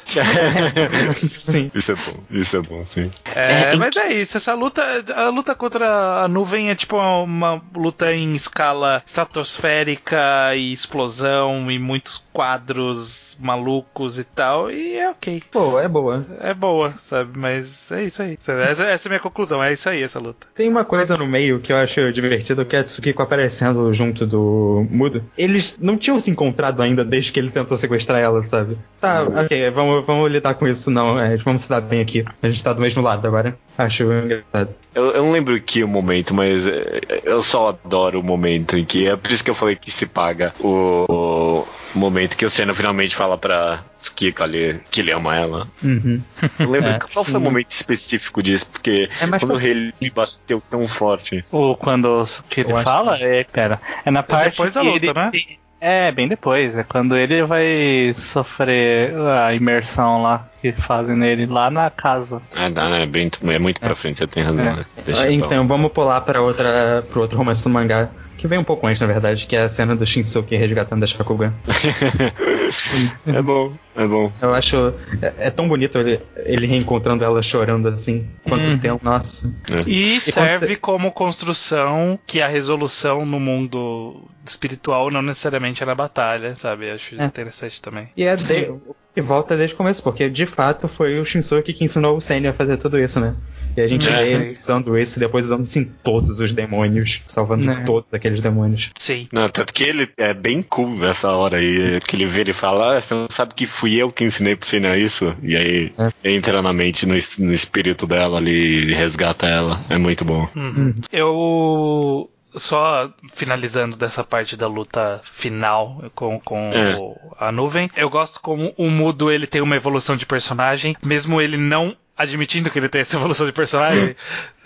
Sim. Isso é bom, sim. Mas é isso, a luta contra a nuvem é tipo uma luta em escala estratosférica e explosão e muitos quadros malucos e tal, e é ok. Pô, é boa. É boa, sabe? Mas é isso aí. Essa é a minha conclusão, é isso aí, essa luta. Tem uma coisa no meio que eu acho divertido, que é a Tsukiko aparecendo junto do Mudo. Eles não tinham se encontrado ainda desde que ele tentou sequestrar ela, sabe? Tá, ok, vamos lidar com isso não, vamos se dar bem aqui. A gente tá do mesmo lado agora. Acho engraçado. Eu não lembro que o momento, mas eu só adoro o momento em que... É por isso que eu falei que se paga o momento que o Senna finalmente fala pra Tsukiko ali que ele ama ela. Eu lembro qual foi o momento específico disso, porque quando ele bateu tão forte. Ou quando que ele fala, é na parte depois da luta, né? Bem depois. É quando ele vai sofrer a imersão lá que fazem nele, lá na casa. É muito pra frente, você tem razão. Né? Então, vamos pular pro outro romance do mangá, que vem um pouco antes, na verdade, que é a cena do Shinsuke resgatando a Shakugan. É bom. Eu acho... É tão bonito ele reencontrando ela chorando assim. Quanto tempo, nossa. E serve como construção que a resolução no mundo espiritual não necessariamente é na batalha, sabe? Eu acho isso interessante também. E que volta desde o começo, porque de fato foi o Shinsuke que ensinou o Senna a fazer tudo isso, né? E a gente vê ele usando isso e depois usando assim todos os demônios, salvando todos aqueles demônios. Sim. Não, tanto que ele é bem cool nessa hora aí, que ele vê e fala, você não sabe que fui eu que ensinei pro Senna isso? E aí entra na mente, no espírito dela ali e resgata ela. É muito bom. Eu... Só finalizando dessa parte da luta final com a nuvem, eu gosto como o Mudo ele tem uma evolução de personagem, mesmo ele não admitindo que ele tem essa evolução de personagem.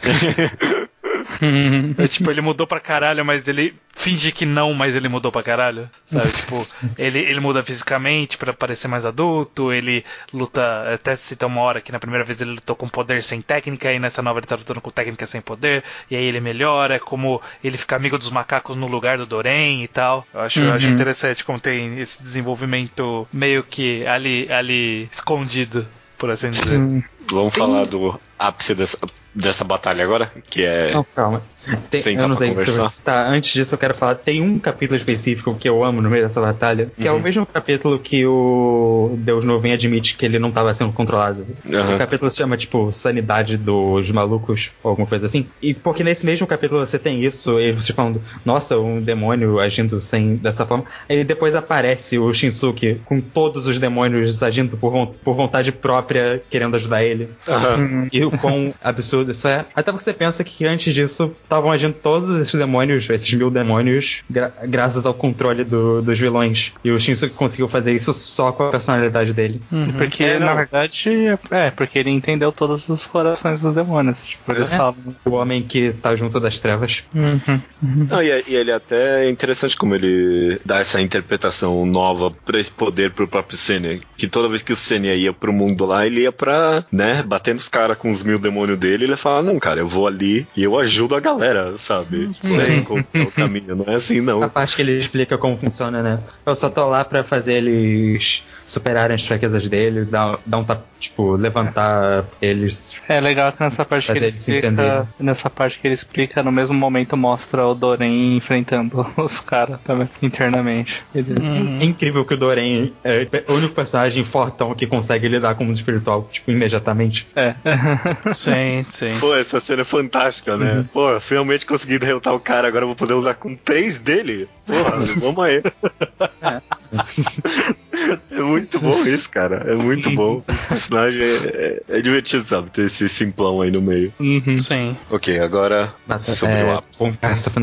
Tipo, ele mudou pra caralho, mas ele finge que não, mas ele mudou pra caralho, sabe? Tipo, ele muda fisicamente pra parecer mais adulto, ele luta, até cita uma hora que na primeira vez ele lutou com poder sem técnica, e nessa nova ele tá lutando com técnica sem poder, e aí ele melhora, como ele fica amigo dos macacos no lugar do Doren e tal. Eu acho interessante como tem esse desenvolvimento meio que ali escondido, por assim dizer. Vamos falar do ápice dessa batalha agora, que é... Não, calma. Eu não sei se você... Tá, antes disso eu quero falar, tem um capítulo específico que eu amo no meio dessa batalha, que é o mesmo capítulo que o Deus Nuvem admite que ele não estava sendo controlado. O capítulo se chama, tipo, Sanidade dos Malucos, ou alguma coisa assim. E porque nesse mesmo capítulo você tem isso, e você falando, nossa, um demônio agindo dessa forma. Aí depois aparece o Shinsuke com todos os demônios agindo por vontade própria, querendo ajudar ele. E o quão absurdo isso é. Até porque você pensa que antes disso estavam agindo todos esses demônios, esses 1000 demônios, graças ao controle dos vilões. E o Shinsuke conseguiu fazer isso só com a personalidade dele. Porque, na verdade, porque ele entendeu todos os corações dos demônios. Tipo, eles falam. O homem que tá junto das trevas. Não, e ele até é interessante como ele dá essa interpretação nova pra esse poder pro próprio Senna. Que toda vez que o Senna ia pro mundo lá, ele ia pra, né, bater nos caras com os 1000 demônios dele, ele fala, não, cara, eu vou ali e eu ajudo a galera, sabe? É o caminho, não é assim, não. A parte que ele explica como funciona, né? Eu só tô lá pra fazer eles superarem as fraquezas dele, dar um tapa, tipo, levantar eles. É legal que nessa parte que ele explica, no mesmo momento mostra o Doren enfrentando os caras também, internamente. É incrível que o Doren é o único personagem fortão que consegue lidar com o mundo espiritual, tipo, imediatamente. Sim. Pô, essa cena é fantástica, né? Pô, finalmente consegui derrotar o cara, agora eu vou poder lutar com 3 dele. Porra, vamos aí. É muito bom isso, cara. É muito bom. Esse personagem é divertido, sabe? Ter esse simplão aí no meio. Sim. Ok, agora sobre o ápice. Conversa final.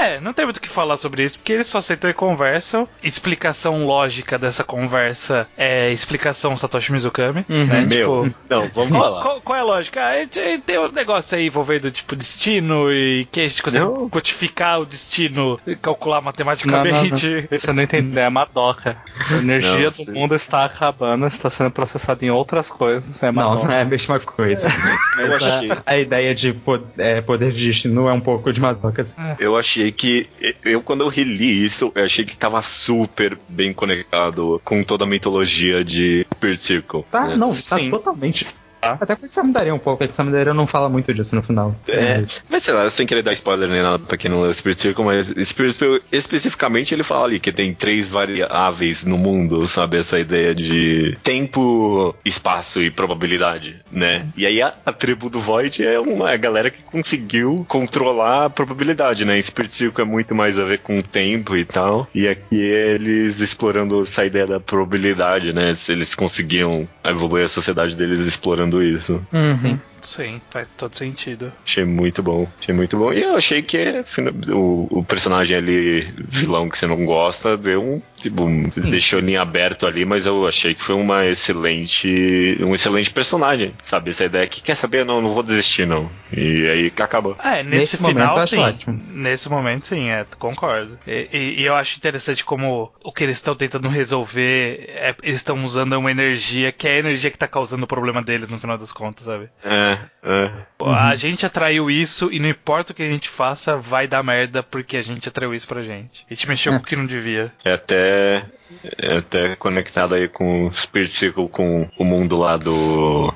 Não tem muito o que falar sobre isso, porque eles só aceitam e conversam. Explicação lógica dessa conversa é explicação Satoshi Mizukami, né? Não, vamos falar. Qual é a lógica? A gente tem um negócio aí envolvendo, tipo, destino e que a gente consegue quantificar o destino, calcular matematicamente. Não. Você não entendeu, é Madoka. A energia do mundo está acabando, está sendo processada em outras coisas. Não é a mesma coisa. A ideia de poder de destino é um pouco de Madoka. Eu achei que... quando eu reli isso, eu achei que tava super bem conectado com toda a mitologia de Spirit Circle. Tá, né? Não, tá totalmente... Até porque você mudaria um pouco, a Samudeira não fala muito disso no final. Mas sei lá, sem querer dar spoiler nem nada pra quem não leu Spirit Circle, mas Spirit Circle, especificamente, ele fala ali que tem 3 variáveis no mundo, sabe? Essa ideia de tempo, espaço e probabilidade, né? E aí a tribo do Void é uma galera que conseguiu controlar a probabilidade, né? Spirit Circle é muito mais a ver com o tempo e tal, e aqui eles explorando essa ideia da probabilidade, né? Se eles conseguiam evoluir a sociedade deles explorando isso. Sim, faz todo sentido. Achei muito bom. E eu achei que o personagem ali, vilão que você não gosta, deu deixou em aberto ali, mas eu achei que foi um excelente personagem, sabe? Essa ideia que quer saber, não vou desistir, não. E aí que acabou. Nesse final, sim. Nesse momento, sim, concordo. E eu acho interessante como o que eles estão tentando resolver, eles estão usando uma energia que é a energia que tá causando o problema deles no final das contas, sabe? A gente atraiu isso e não importa o que a gente faça, vai dar merda porque a gente atraiu isso pra gente. A gente mexeu com o que não devia. É até conectado aí com o Spirit Circle, com o mundo lá do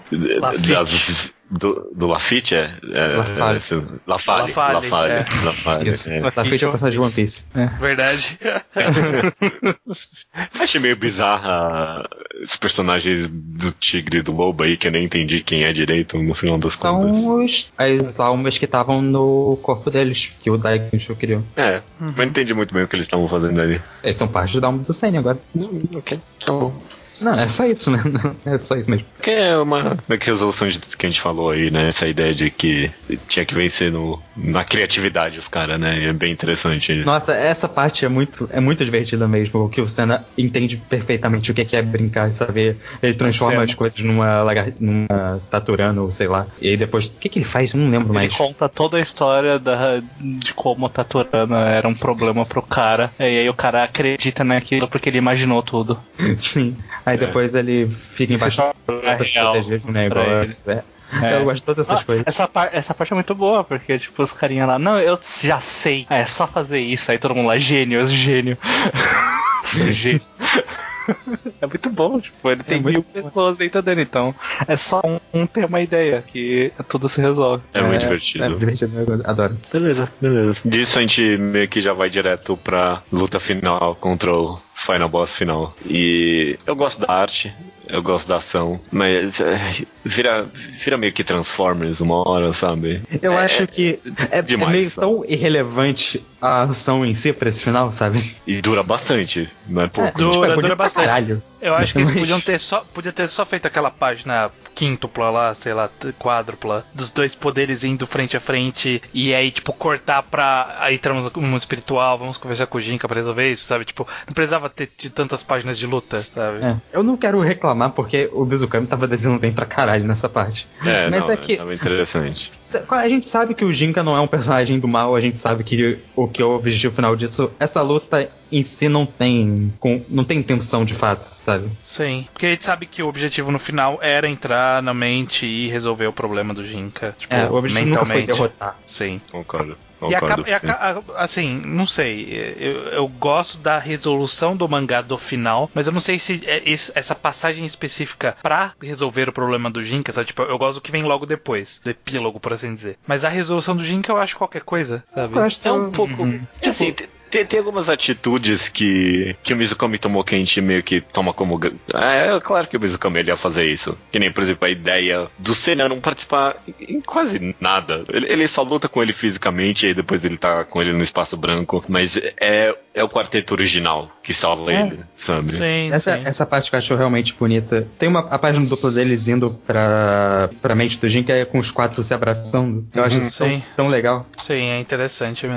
Lafitte, Lafalle. Lafitte é o personagem de One Piece. Verdade. Achei meio bizarra os personagens do tigre e do lobo aí, que eu nem entendi quem é direito no final das contas. São as almas que estavam no corpo deles, que o Daikensho criou. Mas não entendi muito bem o que eles estavam fazendo ali. Eles são parte da alma do Senna agora. Ok, tá bom. Não, é só isso, né? É só isso mesmo. Que é uma resolução que a gente falou aí, né? Essa ideia de que tinha que vencer na criatividade os caras, né? É bem interessante isso. Nossa, essa parte é muito divertida mesmo, que o Senna entende perfeitamente o que é brincar, saber. Ele transforma as coisas numa taturana, ou sei lá. E aí depois, o que ele faz? Eu não lembro mais. Ele conta toda a história de como a taturana era um problema pro cara. E aí o cara acredita naquilo porque ele imaginou tudo. Sim. Aí depois ele fica embaixo pra se proteger de um negócio. Eu gosto de todas essas coisas. Essa parte é muito boa, porque tipo, os carinha lá, não, eu já sei. É só fazer isso. Aí todo mundo lá, gênio. Gênio. É muito bom, tipo, ele tem 1000 pessoas dentro dele, então é só ter uma ideia que tudo se resolve. É muito divertido. É divertido, eu adoro. Beleza. Disso a gente meio que já vai direto pra luta final contra o Final Boss final. E eu gosto da arte, eu gosto da ação, mas vira meio que Transformers uma hora, sabe? Eu acho que é meio tão irrelevante a ação em si pra esse final, sabe? E dura bastante, não é pouco. Dura bastante. Caralho. Eu acho que eles podia ter só feito aquela página quíntupla lá, sei lá, quádrupla, dos dois poderes indo frente a frente, e aí, tipo, cortar pra... Aí entramos no mundo espiritual, vamos conversar com o Jinka pra resolver isso, sabe? Tipo, não precisava ter tantas páginas de luta, sabe? Eu não quero reclamar porque o Mizukami tava desenhando bem pra caralho nessa parte. Mas que... Tava interessante. A gente sabe que o Jinka não é um personagem do mal, a gente sabe que o objetivo final disso, essa luta em si não tem intenção de fato, sabe? Sim, porque a gente sabe que o objetivo no final era entrar na mente e resolver o problema do Jinka, tipo, o objetivo mentalmente. Nunca foi derrotar. Sim, concordo. Assim, não sei, eu gosto da resolução do mangá do final, mas eu não sei se essa passagem específica pra resolver o problema do Jinka, sabe? Tipo, eu gosto do que vem logo depois, do epílogo, por assim dizer. Mas a resolução do Jinka eu acho qualquer coisa, sabe? É um pouco... Assim, tem algumas atitudes que o Mizukami tomou que a gente meio que toma como... É claro que o Mizukami ele ia fazer isso. Que nem, por exemplo, a ideia do Senna não participar em quase nada. Ele só luta com ele fisicamente e aí depois ele tá com ele no espaço branco. Mas é o quarteto original que salva ele, sabe? Sim, essa parte que eu acho realmente bonita. Tem a página dupla deles indo pra mente do Jin, que é com os 4 se abraçando. Eu acho isso tão legal. Sim, é interessante mesmo.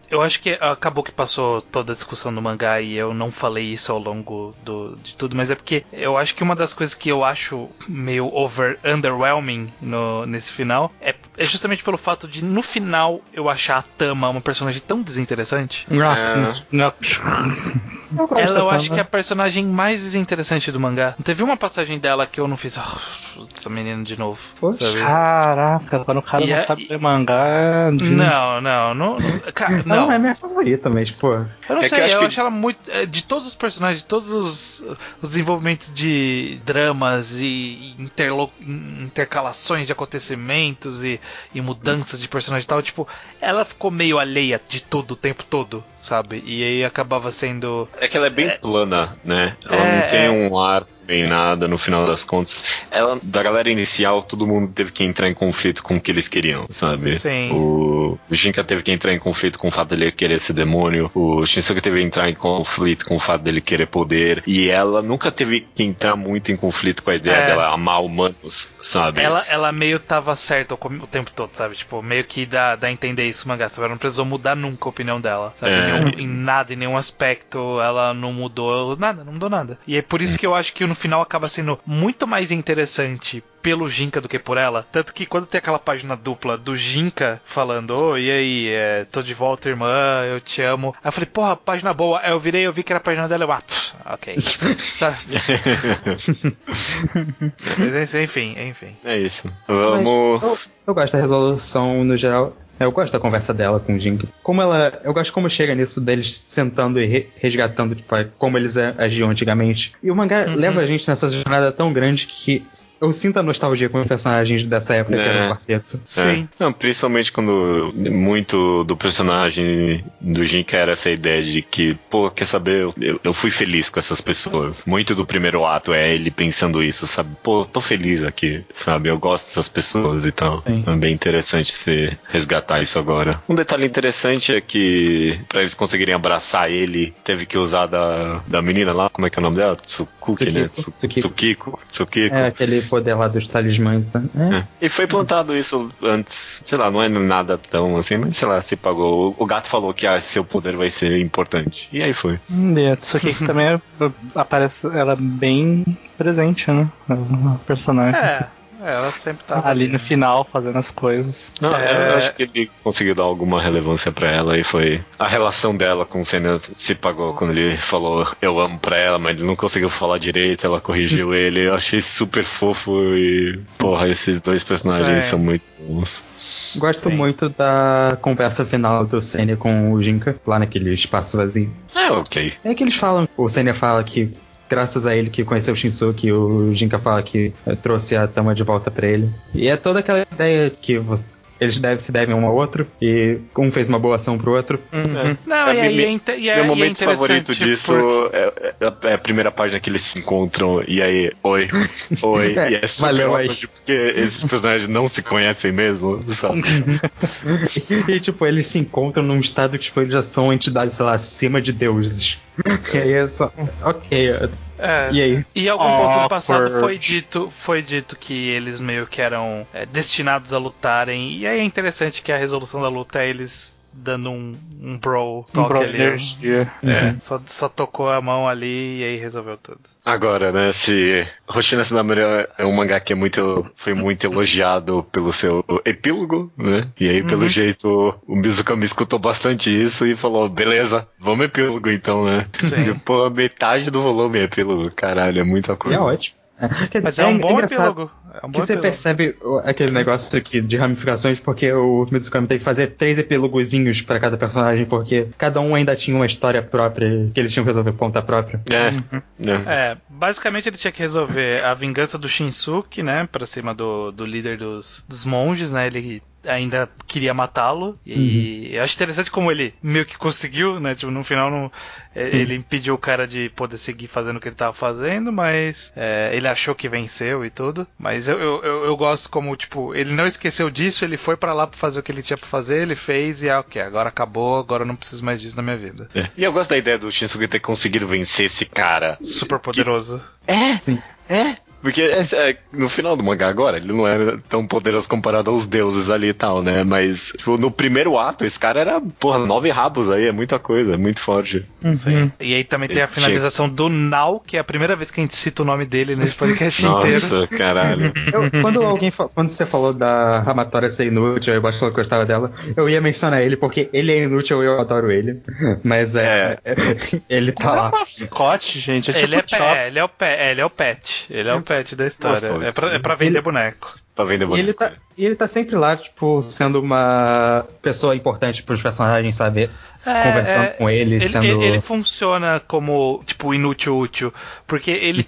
Eu acho que acabou que passou toda a discussão do mangá e eu não falei isso ao longo de tudo, mas é porque eu acho que uma das coisas que eu acho meio underwhelming nesse final é justamente pelo fato de, no final, eu achar a Tama uma personagem tão desinteressante. Eu acho que é a personagem mais desinteressante do mangá. Não teve uma passagem dela que eu não fiz. Essa menina de novo. Sabe? Caraca, quando o cara não sabe ler mangá. Não é minha favorita, mas, pô. Eu não sei, eu acho ela muito. De todos os personagens, de todos os desenvolvimentos de dramas e intercalações de acontecimentos e mudanças de personagem e tal, tipo, ela ficou meio alheia de tudo o tempo todo, sabe? E aí acabava sendo. É que ela é bem plana, né? Ela não tem um ar bem nada no final das contas. Da galera inicial, todo mundo teve que entrar em conflito com o que eles queriam, sabe? Sim. O Jinka teve que entrar em conflito com o fato dele querer ser demônio. O Shinsuke teve que entrar em conflito com o fato dele querer poder. E ela nunca teve que entrar muito em conflito com a ideia dela amar humanos, sabe? Ela meio tava certa o tempo todo, sabe? Tipo, meio que dá a entender isso, mangá. Sabe? Ela não precisou mudar nunca a opinião dela, sabe? Em nada, em nenhum aspecto, ela não mudou nada. E é por isso que eu acho que no final acaba sendo muito mais interessante pelo Jinka do que por ela. Tanto que quando tem aquela página dupla do Jinka falando, e aí, tô de volta, irmã, eu te amo. Aí eu falei, porra, página boa. Aí eu vi que era a página dela, ok. Sabe? Enfim. É isso. Vamos... Eu gosto da resolução no geral. Eu gosto da conversa dela com o Jinka. Eu gosto como chega nisso deles sentando e resgatando, tipo, como eles agiam antigamente. E o mangá leva a gente nessa jornada tão grande que eu sinto a nostalgia com os personagens dessa época que era o quarteto. Sim. Não, principalmente quando muito do personagem do Jinka era essa ideia de que, pô, quer saber, eu fui feliz com essas pessoas. Muito do primeiro ato é ele pensando isso, sabe? Pô, tô feliz aqui, sabe? Eu gosto dessas pessoas e tal. Sim. É bem interessante se resgatar isso agora. Um detalhe interessante é que pra eles conseguirem abraçar ele, teve que usar da menina lá, como é que é o nome dela? Tsukiko, né? Tsukiko. É, aquele poder lá dos talismãs. Né? E foi plantado isso antes, sei lá, não é nada tão assim, mas sei lá, se pagou. O gato falou que seu poder vai ser importante. E aí foi. E a Tsukiko também aparece, ela é bem presente, né? O personagem. Ela sempre tá ali no final fazendo as coisas. Não, eu acho que ele conseguiu dar alguma relevância pra ela e foi a relação dela com o Senna se pagou quando ele falou eu amo pra ela, mas ele não conseguiu falar direito, ela corrigiu ele. Eu achei super fofo e porra, esses dois personagens são muito bons. Gosto muito da conversa final do Senna com o Jinka, lá naquele espaço vazio. Ok. É que eles falam, o Senna fala que graças a ele que conheceu o Shinsuke, o Jinka fala que trouxe a Tama de volta pra ele. E é toda aquela ideia que eles se devem um ao outro, e um fez uma boa ação pro outro. Não, meu momento favorito disso é a primeira página que eles se encontram, e aí, oi, e é super óbvio, porque esses personagens não se conhecem mesmo, sabe? E tipo, eles se encontram num estado que tipo, eles já são entidades, sei lá, acima de deuses. E aí é só, ok. E aí? E algum ponto do passado foi dito que eles meio que eram destinados a lutarem. E aí é interessante que a resolução da luta é eles dando um bro talk ali. Só tocou a mão ali e aí resolveu tudo. Agora, né, se Hoshina Tsunamura é um mangá que foi muito elogiado pelo seu epílogo, né? E aí, pelo jeito, o Mizukami escutou bastante isso e falou, beleza, vamos epílogo então, né? Sim. E, pô, metade do volume é epílogo, caralho, é muita coisa. É ótimo. Mas é um bom epílogo. Você percebe aquele negócio aqui de ramificações, porque o Mizukami tem que fazer 3 epílogozinhos pra cada personagem, porque cada um ainda tinha uma história própria que eles tinham que resolver por conta própria. Basicamente ele tinha que resolver a vingança do Shinsuke, né, pra cima do líder dos monges, né, ele ainda queria matá-lo, e eu acho interessante como ele meio que conseguiu, né, tipo, no final ele impediu o cara de poder seguir fazendo o que ele tava fazendo, mas ele achou que venceu e tudo, mas eu gosto como, tipo, ele não esqueceu disso, ele foi pra lá pra fazer o que ele tinha pra fazer, ele fez e ok, agora acabou, agora eu não preciso mais disso na minha vida. E eu gosto da ideia do Shinsuke ter conseguido vencer esse cara super poderoso. Sim. Porque no final do mangá agora, ele não era tão poderoso comparado aos deuses ali e tal, né? Mas tipo, no primeiro ato, esse cara era, 9 rabos aí, é muita coisa, é muito forte. Sim. E aí também tem a finalização do Nau, que é a primeira vez que a gente cita o nome dele nesse podcast inteiro. Nossa, caralho. Quando você falou da Hamatora ser inútil, eu acho que eu gostava dela, eu ia mencionar ele porque ele é inútil e eu adoro ele. Mas ele tá lá. É um mascote, gente. É tipo Ele é o pet. Ele é o pet da história. Mascote. É pra vender boneco. Pra vender boneco. E ele tá sempre lá, tipo, sendo uma pessoa importante pros personagens, sabe? Conversando com ele, sendo... Ele funciona como, tipo, inútil útil. Porque ele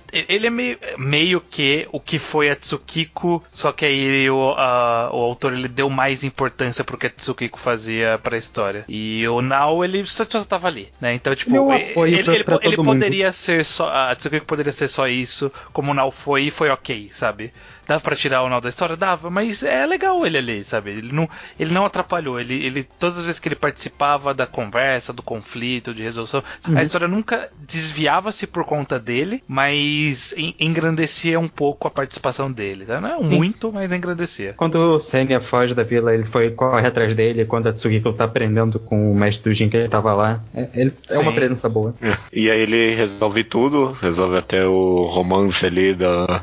é meio que o que foi a Tsukiko, só que aí o autor ele deu mais importância pro que a Tsukiko fazia pra história. E o Nao, ele só tava ali, né? Então, tipo, ele poderia ser só... A Tsukiko poderia ser só isso, como o Nao foi, e foi ok, sabe? Dava pra tirar o Nao da história? Dava, mas é legal ele ali, sabe? Ele não atrapalhou. Ele todas as vezes que ele participava da conversa, do conflito, de resolução, a história nunca desviava-se por conta dele, mas engrandecia um pouco a participação dele. Tá? Não é muito, mas engrandecia. Quando o Senya foge da vila, ele corre atrás dele. Quando a Tsukiko tá aprendendo com o mestre do Jin que ele tava lá, ele é uma presença boa. E aí ele resolve tudo, resolve até o romance ali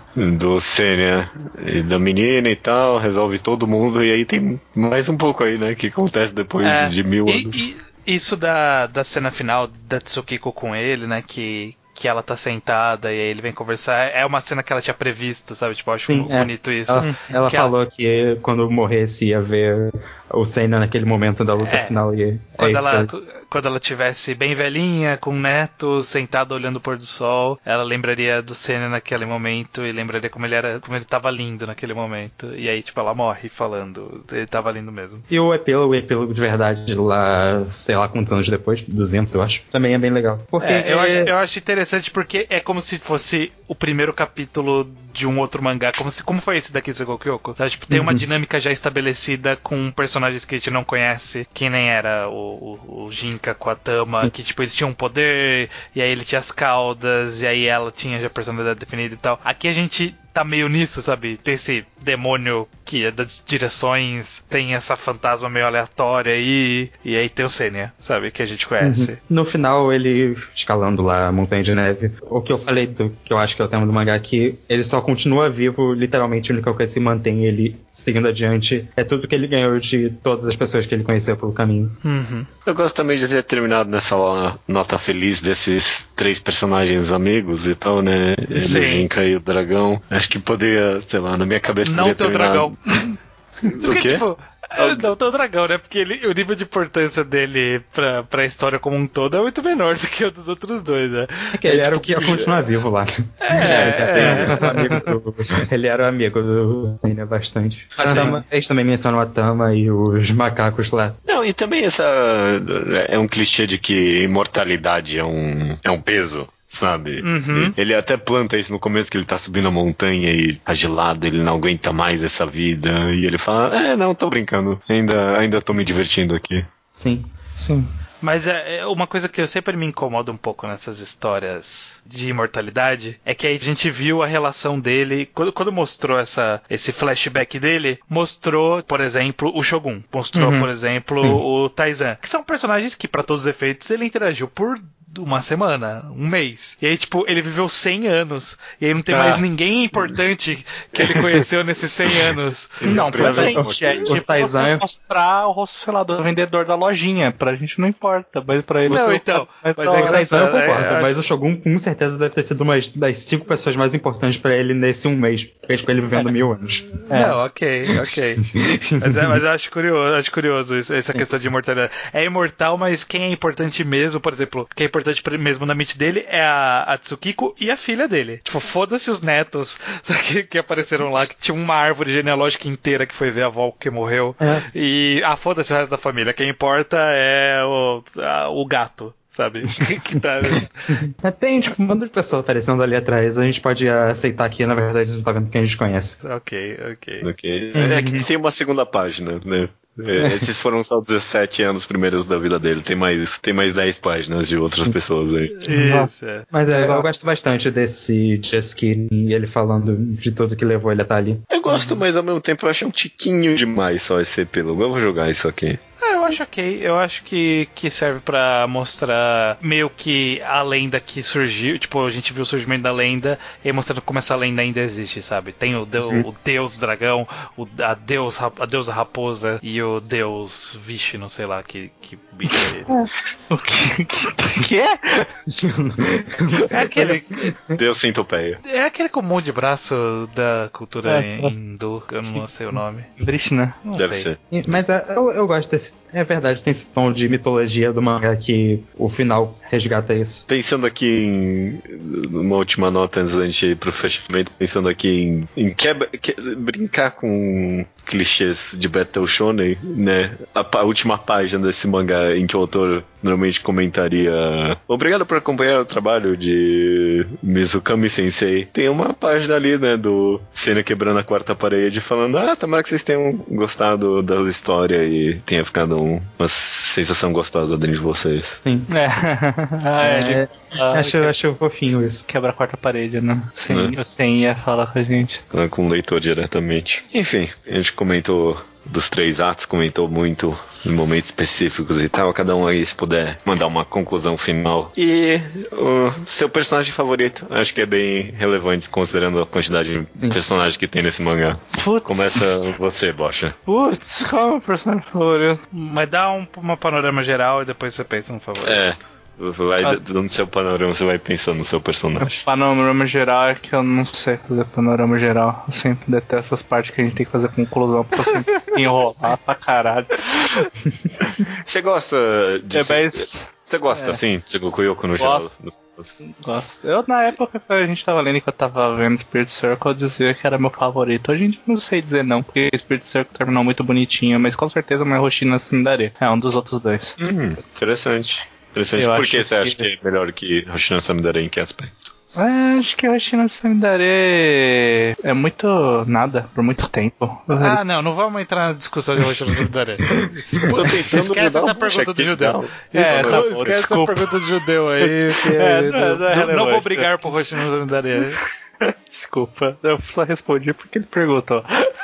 do Senya e da menina e tal, resolve todo mundo, e aí tem mais um pouco aí, né, que acontece depois de 1000 anos. E isso da cena final da Tsukiko com ele, né, que ela tá sentada e aí ele vem conversar, é uma cena que ela tinha previsto, sabe? Tipo, eu acho bonito isso. Ela falou que quando morresse ia ver o Senna naquele momento da luta final. E quando ela tivesse bem velhinha, com netos, sentada olhando o pôr do sol, ela lembraria do Senna naquele momento e lembraria como ele tava lindo naquele momento. E aí, tipo, ela morre falando, ele tava lindo mesmo. E o epílogo de verdade lá, sei lá quantos anos depois, 200 eu acho, também é bem legal. Porque eu acho interessante porque é como se fosse o primeiro capítulo de um outro mangá, como foi esse daqui, Segoku Kyoko? Sabe? Tipo, tem uma dinâmica já estabelecida com personagens que a gente não conhece, que nem era o Jinka com a Tama, que tipo, eles tinham um poder, e aí ele tinha as caudas, e aí ela tinha já a personalidade definida e tal. Aqui a gente tá meio nisso, sabe? Tem esse demônio que é das direções, tem essa fantasma meio aleatória aí, e aí tem o Senya, sabe? Que a gente conhece. No final, ele escalando lá a Montanha de Neve, o que eu falei, que eu acho que é o tema do mangá, que ele só continua vivo, literalmente, a única coisa que se mantém ele seguindo adiante é tudo que ele ganhou de todas as pessoas que ele conheceu pelo caminho. Eu gosto também de ter terminado nessa nota feliz desses 3 personagens amigos e tal, né? O Jinka e o dragão. Acho que poderia, sei lá, na minha cabeça não ter o dragão. Porque, tipo, não ter o dragão, né? Porque o nível de importância dele pra história como um todo é muito menor do que o dos outros dois, né? É que ele era o que ia continuar vivo lá. Ele era o amigo do Senya bastante. Eles também mencionam a Tama e os macacos lá. Não, e também é um clichê de que imortalidade é um peso. Sabe? Ele até planta isso no começo, que ele tá subindo a montanha e tá gelado, ele não aguenta mais essa vida. E ele fala, não, tô brincando, ainda tô me divertindo aqui. Sim. Mas é uma coisa que eu sempre me incomoda um pouco nessas histórias de imortalidade, é que aí a gente viu a relação dele, quando mostrou esse flashback dele, mostrou, por exemplo, o Shogun, mostrou, por exemplo, o Taizan, que são personagens que, pra todos os efeitos, ele interagiu por uma semana, um mês. E aí, tipo, ele viveu 100 anos. E aí não tem mais ninguém importante que ele conheceu nesses 100 anos. Não, pra gente, é tipo você mostrar o rosto, sei lá, do vendedor da lojinha. Pra gente não importa, mas pra ele... Não, então, mas o Taizan eu concordo, mas o Shogun com certeza deve ter sido uma das 5 pessoas mais importantes pra ele nesse um mês. Porque ele vivendo 1000 anos. Não, ok. Mas eu acho curioso essa questão de imortalidade. É imortal, mas quem é importante mesmo, por exemplo, quem é importante mesmo na mente dele é a Tsukiko e a filha dele. Tipo, foda-se os netos que apareceram lá, que tinha uma árvore genealógica inteira que foi ver a avó que morreu. E foda-se o resto da família. Quem importa é o gato. Sabe? que tá... Tem, tipo, um bando de pessoas aparecendo ali atrás. A gente pode aceitar que, na verdade, eles não estão vendo quem a gente conhece. Ok. É que tem uma segunda página, né? Esses foram só 17 anos primeiros da vida dele. Tem mais 10 páginas de outras pessoas aí. Isso, é. Mas eu gosto bastante desse Just Kidding, ele falando de tudo que levou ele a estar ali. Eu gosto, mas ao mesmo tempo eu acho um tiquinho demais só esse epílogo. Eu vou jogar isso aqui. Eu acho ok. Eu acho que serve pra mostrar meio que a lenda que surgiu. Tipo, a gente viu o surgimento da lenda e mostrando como essa lenda ainda existe, sabe? Tem o deus dragão, a deusa raposa e o deus Vishnu, sei lá que bicho é ele. O que é? É aquele... Deus centopeia. É aquele com um monte de braço da cultura hindu, eu não sei o nome. Krishna. Não Deve sei. ser. Mas eu gosto desse. É verdade, tem esse tom de mitologia do mangá que o final resgata isso. Pensando aqui numa última nota antes da gente ir pro fechamento, pensando aqui em brincar com clichês de Battle Shonen, né? A última página desse mangá em que o autor normalmente comentaria: obrigado por acompanhar o trabalho de Mizukami Sensei. Tem uma página ali, né, do Senna quebrando a quarta parede, falando: tomara que vocês tenham gostado da história e tenha ficado uma sensação gostosa dentro de vocês. Sim. Acho fofinho isso. Quebra a quarta parede, né? O Sen ia falar com a gente. Com o leitor diretamente. Enfim, a gente comentou dos 3 atos, comentou muito em momentos específicos e tal. Cada um aí, se puder mandar uma conclusão final. E o seu personagem favorito, acho que é bem relevante considerando a quantidade de personagens que tem nesse mangá. Putz. Começa você, Bocha. Putz, qual é o meu personagem favorito? Mas dá uma panorama geral e depois você pensa no favorito. No seu panorama você vai pensando no seu personagem. Panorama geral é que eu não sei fazer panorama geral. Eu sempre detesto essas partes que a gente tem que fazer conclusão, porque eu sempre enrolar pra caralho. Você gosta de... Você gosta, assim, de Sengoku Yoko no geral? Gosto. Eu, na época que a gente tava lendo, que eu tava vendo Spirit Circle, eu dizia que era meu favorito. Hoje em dia não sei dizer não, porque Spirit Circle terminou muito bonitinho, mas com certeza meu Roshina Sundare é um dos outros dois. Interessante. Por que você acha que é melhor que Hoshino Samidare em que aspecto? Acho que Hoshino Samidare é muito nada por muito tempo. Não vamos entrar na discussão de Hoshino Samidare. Esquece essa pergunta do judeu. Esquece essa pergunta do judeu aí. Não vou brigar por Hoshino Samidare. Desculpa, eu só respondi porque ele perguntou.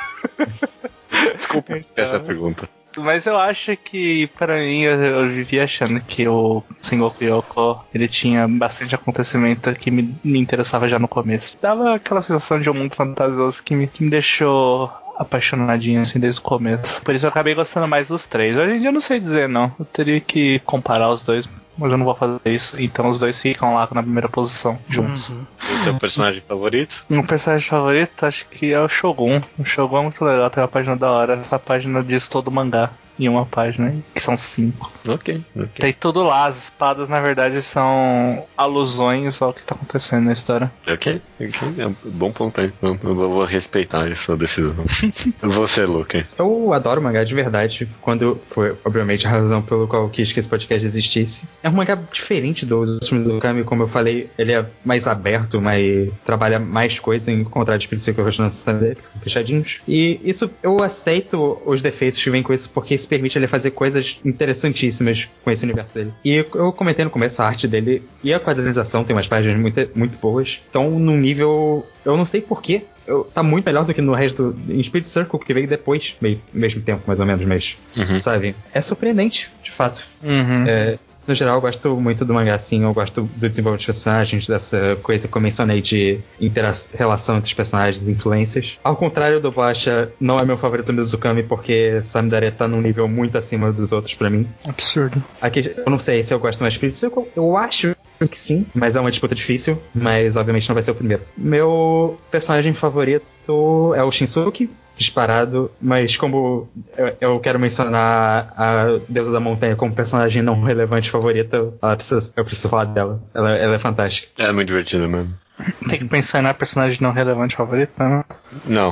Desculpa essa pergunta. Mas eu acho que, pra mim, eu vivia achando que o Sengoku Yoko, ele tinha bastante acontecimento que me interessava já no começo. Dava aquela sensação de um mundo fantasioso que me deixou apaixonadinho assim desde o começo. Por isso eu acabei gostando mais dos 3. Hoje em dia eu não sei dizer não. Eu teria que comparar os dois, mas eu não vou fazer isso. Então os dois ficam lá na primeira posição juntos. O seu personagem favorito? Meu personagem favorito acho que é o Shogun. O Shogun é muito legal, tem uma página da hora. Essa página diz todo o mangá em uma página, que são 5. Ok. Tem tudo lá, as espadas na verdade são alusões ao que tá acontecendo na história. Ok, é um bom ponto aí. Eu vou respeitar a sua decisão. Você, Luke. Eu adoro mangá de verdade, quando foi, obviamente, a razão pelo qual eu quis que esse podcast existisse. É um mangá diferente dos outros do Kami, como eu falei, ele é mais aberto, trabalha mais coisas, em contrário de Spirit Circle, que são fechadinhos. E isso, eu aceito os defeitos que vêm com isso, porque isso permite ele fazer coisas interessantíssimas com esse universo dele. E eu comentei no começo, a arte dele e a quadrinização tem umas páginas muito, muito boas. Então, num nível, eu não sei porquê, tá muito melhor do que no resto em Spirit Circle, que veio depois, meio mesmo tempo, mais ou menos, mas, sabe? É surpreendente, de fato. No geral, eu gosto muito do mangá, assim. Eu gosto do desenvolvimento dos personagens, dessa coisa que eu mencionei de relação entre os personagens e influências. Ao contrário do Bocha, não é meu favorito Mizukami, porque Samidare tá num nível muito acima dos outros pra mim. Absurdo. Aqui, eu não sei se eu gosto mais de Spirit Circle. Eu acho que sim, mas é uma disputa difícil. Mas, obviamente, não vai ser o primeiro. Meu personagem favorito é o Shinsuke, disparado, mas como eu quero mencionar a Deusa da Montanha como personagem não relevante favorita, eu preciso falar dela. Ela é fantástica. É muito divertida mesmo. Tem que pensar na personagem não relevante favorita, né? Não.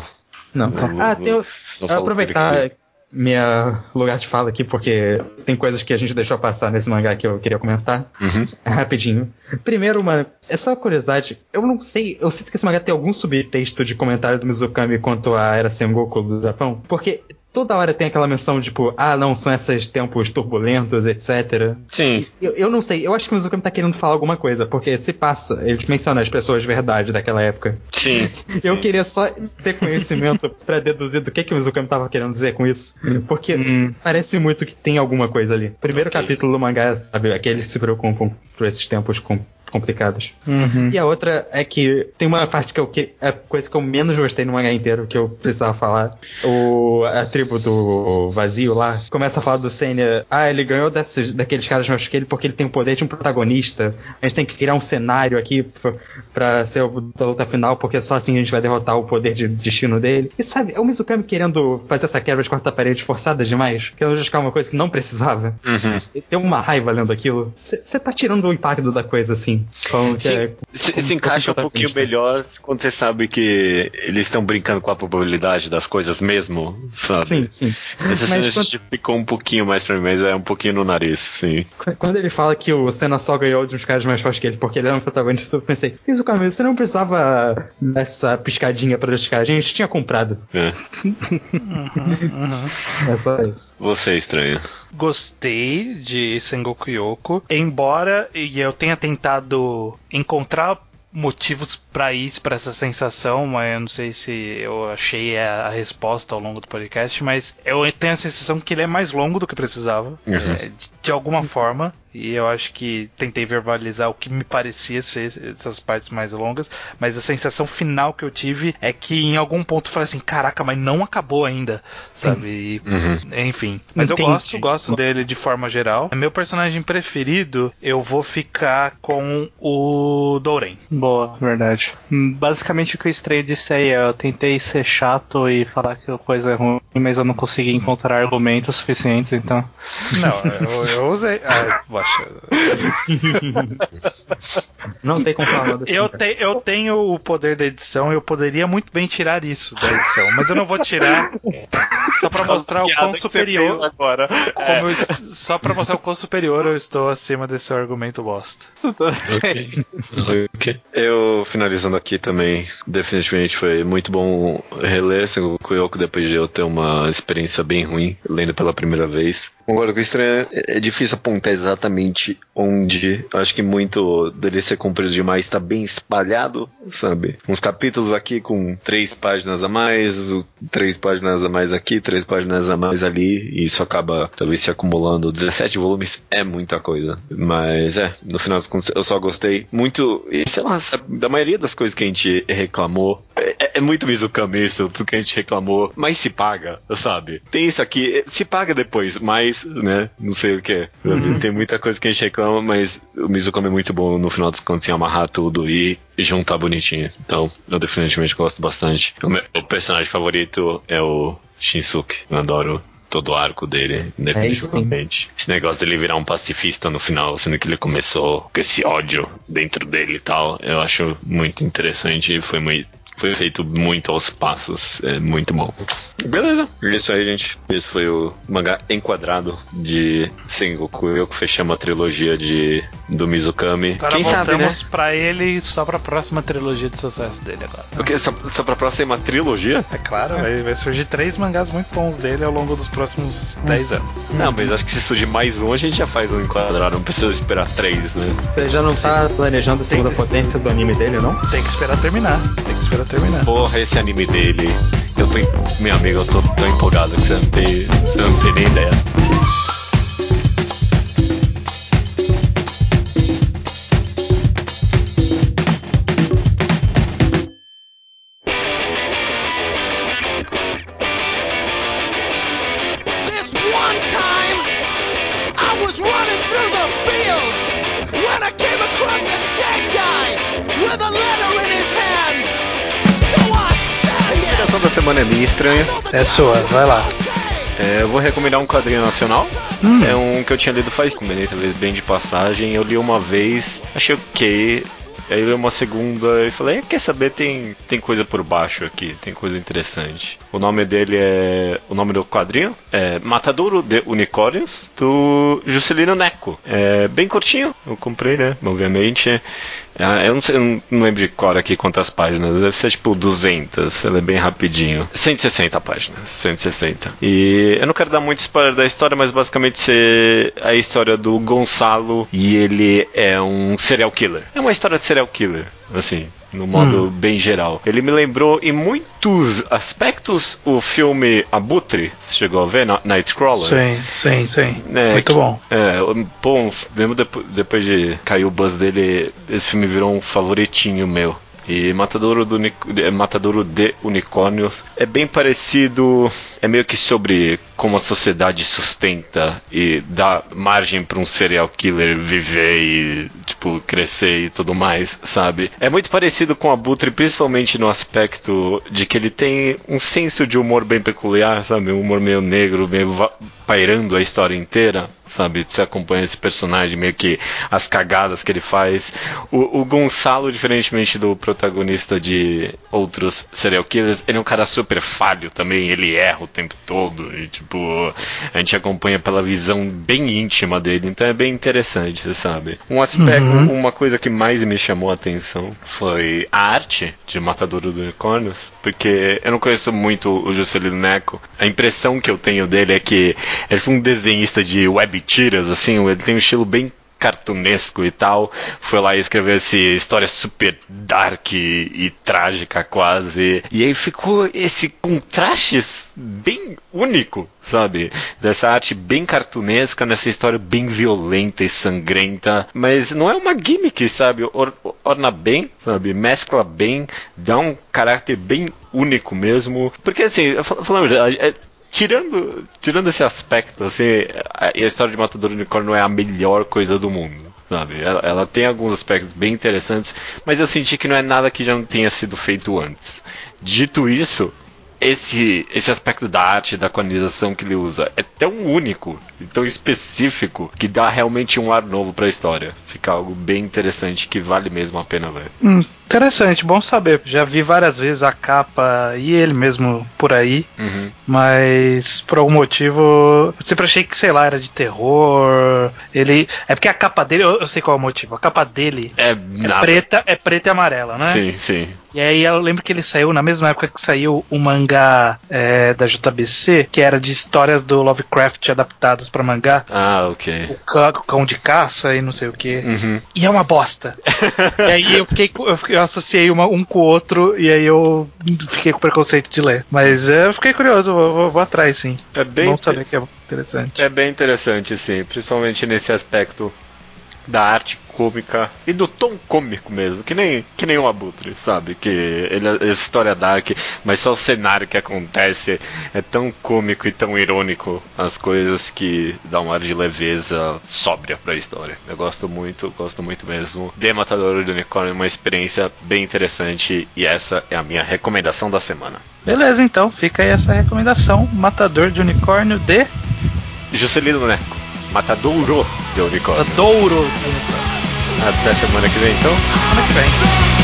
Aproveitar minha lugar de fala aqui, porque tem coisas que a gente deixou passar nesse mangá que eu queria comentar. Rapidinho. Primeiro, é só curiosidade, eu não sei, eu sinto que esse mangá tem algum subtexto de comentário do Mizukami quanto à era Sengoku do Japão, porque toda hora tem aquela menção, tipo, não, são esses tempos turbulentos, etc. Sim. Eu não sei, eu acho que o Mizukami tá querendo falar alguma coisa, porque se passa, eles mencionam as pessoas de verdade daquela época. Sim. Eu queria só ter conhecimento pra deduzir do que o Mizukami tava querendo dizer com isso, porque parece muito que tem alguma coisa ali. Primeiro capítulo do mangá, sabe, aqueles que se preocupam por esses tempos complicados. E a outra é que tem uma parte a coisa que eu menos gostei no mangá inteiro, que eu precisava falar. A tribo do vazio lá começa a falar do Senya. Ele ganhou daqueles caras mais que ele porque ele tem o poder de um protagonista. A gente tem que criar um cenário aqui pra ser a luta final, porque só assim a gente vai derrotar o poder de destino dele. E sabe, é o Mizukami querendo fazer essa quebra de quarta parede forçada demais, querendo justificar uma coisa que não precisava. E tem uma raiva lendo aquilo. Você tá tirando o impacto da coisa, assim. Se encaixa um pouquinho melhor quando você sabe que eles estão brincando com a probabilidade das coisas mesmo, sabe? Sim. Essa cena justificou um pouquinho mais pra mim, mas é um pouquinho no nariz, sim. Quando ele fala que o Senna só ganhou de uns caras mais fortes que ele porque ele era um protagonista, eu pensei, Mizukami, você não precisava dessa piscadinha pra justificar, a gente tinha comprado. É só isso. Você é estranho. Gostei de Sengoku Yoko, embora eu tenha tentado encontrar motivos para isso, para essa sensação, mas eu não sei se eu achei a resposta ao longo do podcast, mas eu tenho a sensação que ele é mais longo do que precisava, de alguma forma, e eu acho que tentei verbalizar o que me parecia ser essas partes mais longas, mas a sensação final que eu tive é que em algum ponto eu falei assim, caraca, mas não acabou ainda, sabe? Enfim, mas eu gosto dele de forma geral. Meu personagem preferido, eu vou ficar com o Douren. Boa, verdade. Basicamente o que eu estranho disso aí eu tentei ser chato e falar que a coisa é ruim, mas eu não consegui encontrar argumentos suficientes, então... Não, eu usei... poxa. Não tem como falar nada assim, eu tenho o poder da edição, eu poderia muito bem tirar isso da edição, mas eu não vou tirar só pra mostrar o quão superior agora. Só pra mostrar o quão superior eu estou acima desse argumento bosta. Ok. Eu, finalizando aqui também, definitivamente foi muito bom reler Sengoku Yoko depois de eu ter uma experiência bem ruim lendo pela primeira vez. Agora, o que estranho é difícil apontar exatamente onde. Acho que muito dele ser comprido demais está bem espalhado, sabe? Uns capítulos aqui com 3 páginas a mais, 3 páginas a mais aqui, 3 páginas a mais ali, e isso acaba talvez se acumulando. 17 volumes é muita coisa, mas no final das contas eu só gostei muito, e sei lá, sabe, da maioria das coisas que a gente reclamou. É muito Mizukami isso, tudo que a gente reclamou, mas se paga, sabe? Tem isso aqui, se paga depois, mas, né, não sei o que. Tem muita coisa que a gente reclama, mas o Mizukami é muito bom no final das contas em amarrar tudo e juntar bonitinho. Então, eu definitivamente gosto bastante. O meu personagem favorito é o Shinsuke. Eu adoro todo o arco dele, definitivamente. Esse negócio dele virar um pacifista no final, sendo que ele começou com esse ódio dentro dele e tal, eu acho muito interessante e foi feito muito aos passos. É muito bom. Beleza. Isso aí, gente. Esse foi o mangá enquadrado de Sengoku Yoko. Fechamos a trilogia do Mizukami. Agora quem voltamos, sabe, né? Pra ele só pra próxima trilogia de sucesso dele agora. Porque só pra próxima trilogia? É claro, vai surgir 3 mangás muito bons dele ao longo dos próximos 10 anos. Não, mas acho que se surgir mais um, a gente já faz um enquadrado. Não precisa esperar 3, né? Você já não tá planejando a segunda potência do anime dele, não? Tem que esperar terminar. Porra, esse anime dele. Meu amigo, eu tô tão empolgado que você não tem nem ideia. This one time, I was running through the fields when I came across a dead guy with a letter in his hand. A indicação da semana é minha estranha. É sua, vai lá. Eu vou recomendar um quadrinho nacional. É um que eu tinha lido faz tempo, talvez bem de passagem. Eu li uma vez, achei ok. Aí eu li uma segunda e falei, quer saber, tem coisa por baixo aqui, tem coisa interessante. O nome do quadrinho é Matadouro de Unicórnios, do Juscelino Neco. É bem curtinho, eu comprei, né, obviamente. Eu não lembro de cor aqui quantas páginas. Deve ser tipo 200. Ela é bem rapidinho. 160 páginas. 160. E eu não quero dar muito spoiler da história, mas basicamente é a história do Gonçalo e ele é um serial killer. É uma história de serial killer, assim, no modo bem geral. Ele me lembrou em muitos aspectos o filme Abutre. Você chegou a ver? Nightcrawler? Sim. Muito bom. Bom, mesmo depois de cair o buzz dele, esse filme virou um favoritinho meu. E Matadouro de Unicórnios é bem parecido, é meio que sobre como a sociedade sustenta e dá margem para um serial killer viver e, tipo, crescer e tudo mais, sabe? É muito parecido com Abutre, principalmente no aspecto de que ele tem um senso de humor bem peculiar, sabe? Um humor meio negro, meio pairando a história inteira, sabe? Você acompanha esse personagem, meio que as cagadas que ele faz. O Gonçalo, diferentemente do protagonista de outros serial killers, ele é um cara super falho também, ele erra o tempo todo e, tipo, a gente acompanha pela visão bem íntima dele, então é bem interessante, sabe? Um aspecto, uma coisa que mais me chamou a atenção foi a arte de Matadouro dos Unicórnios, porque eu não conheço muito o Juscelino Neco. A impressão que eu tenho dele é que ele foi um desenhista de web tiras, assim, ele tem um estilo bem cartunesco e tal, foi lá e escreveu essa história super dark e trágica quase, e aí ficou esse contraste bem único, sabe, dessa arte bem cartunesca nessa história bem violenta e sangrenta, mas não é uma gimmick, sabe, orna bem, sabe, mescla bem, dá um caráter bem único mesmo, porque assim, falando a verdade, Tirando esse aspecto, assim, a história de Matadouro do Unicórnio não é a melhor coisa do mundo, sabe? Ela tem alguns aspectos bem interessantes, mas eu senti que não é nada que já não tenha sido feito antes. Dito isso, esse aspecto da arte, da quadrinização que ele usa é tão único e tão específico que dá realmente um ar novo pra história. Fica algo bem interessante que vale mesmo a pena ver. Interessante, bom saber. Já vi várias vezes a capa e ele mesmo por aí, mas por algum motivo eu sempre achei que, sei lá, era de terror. É porque a capa dele, eu sei qual é o motivo. A capa dele é preta e amarela, né? Sim. E aí eu lembro que ele saiu na mesma época que saiu o mangá da JBC, que era de histórias do Lovecraft adaptadas pra mangá. Ah, ok. O cão de caça e não sei o que. E é uma bosta. E aí eu associei um com o outro e aí eu fiquei com preconceito de ler. Mas eu fiquei curioso, vou atrás sim. É bem Bom saber que é interessante. É bem interessante, sim. Principalmente nesse aspecto da arte cômica e do tom cômico mesmo, que nem o Abutre, sabe? Que ele é história dark, mas só o cenário que acontece é tão cômico e tão irônico as coisas que dá um ar de leveza sóbria pra história. Eu gosto muito mesmo. The Matador do Unicórnio é uma experiência bem interessante e essa é a minha recomendação da semana. Beleza, então, fica aí essa recomendação. Matador de Unicórnio de Juscelino Neco. Matadouro de Unicórnio. Matadouro. Até semana que vem, então. Semana que vem.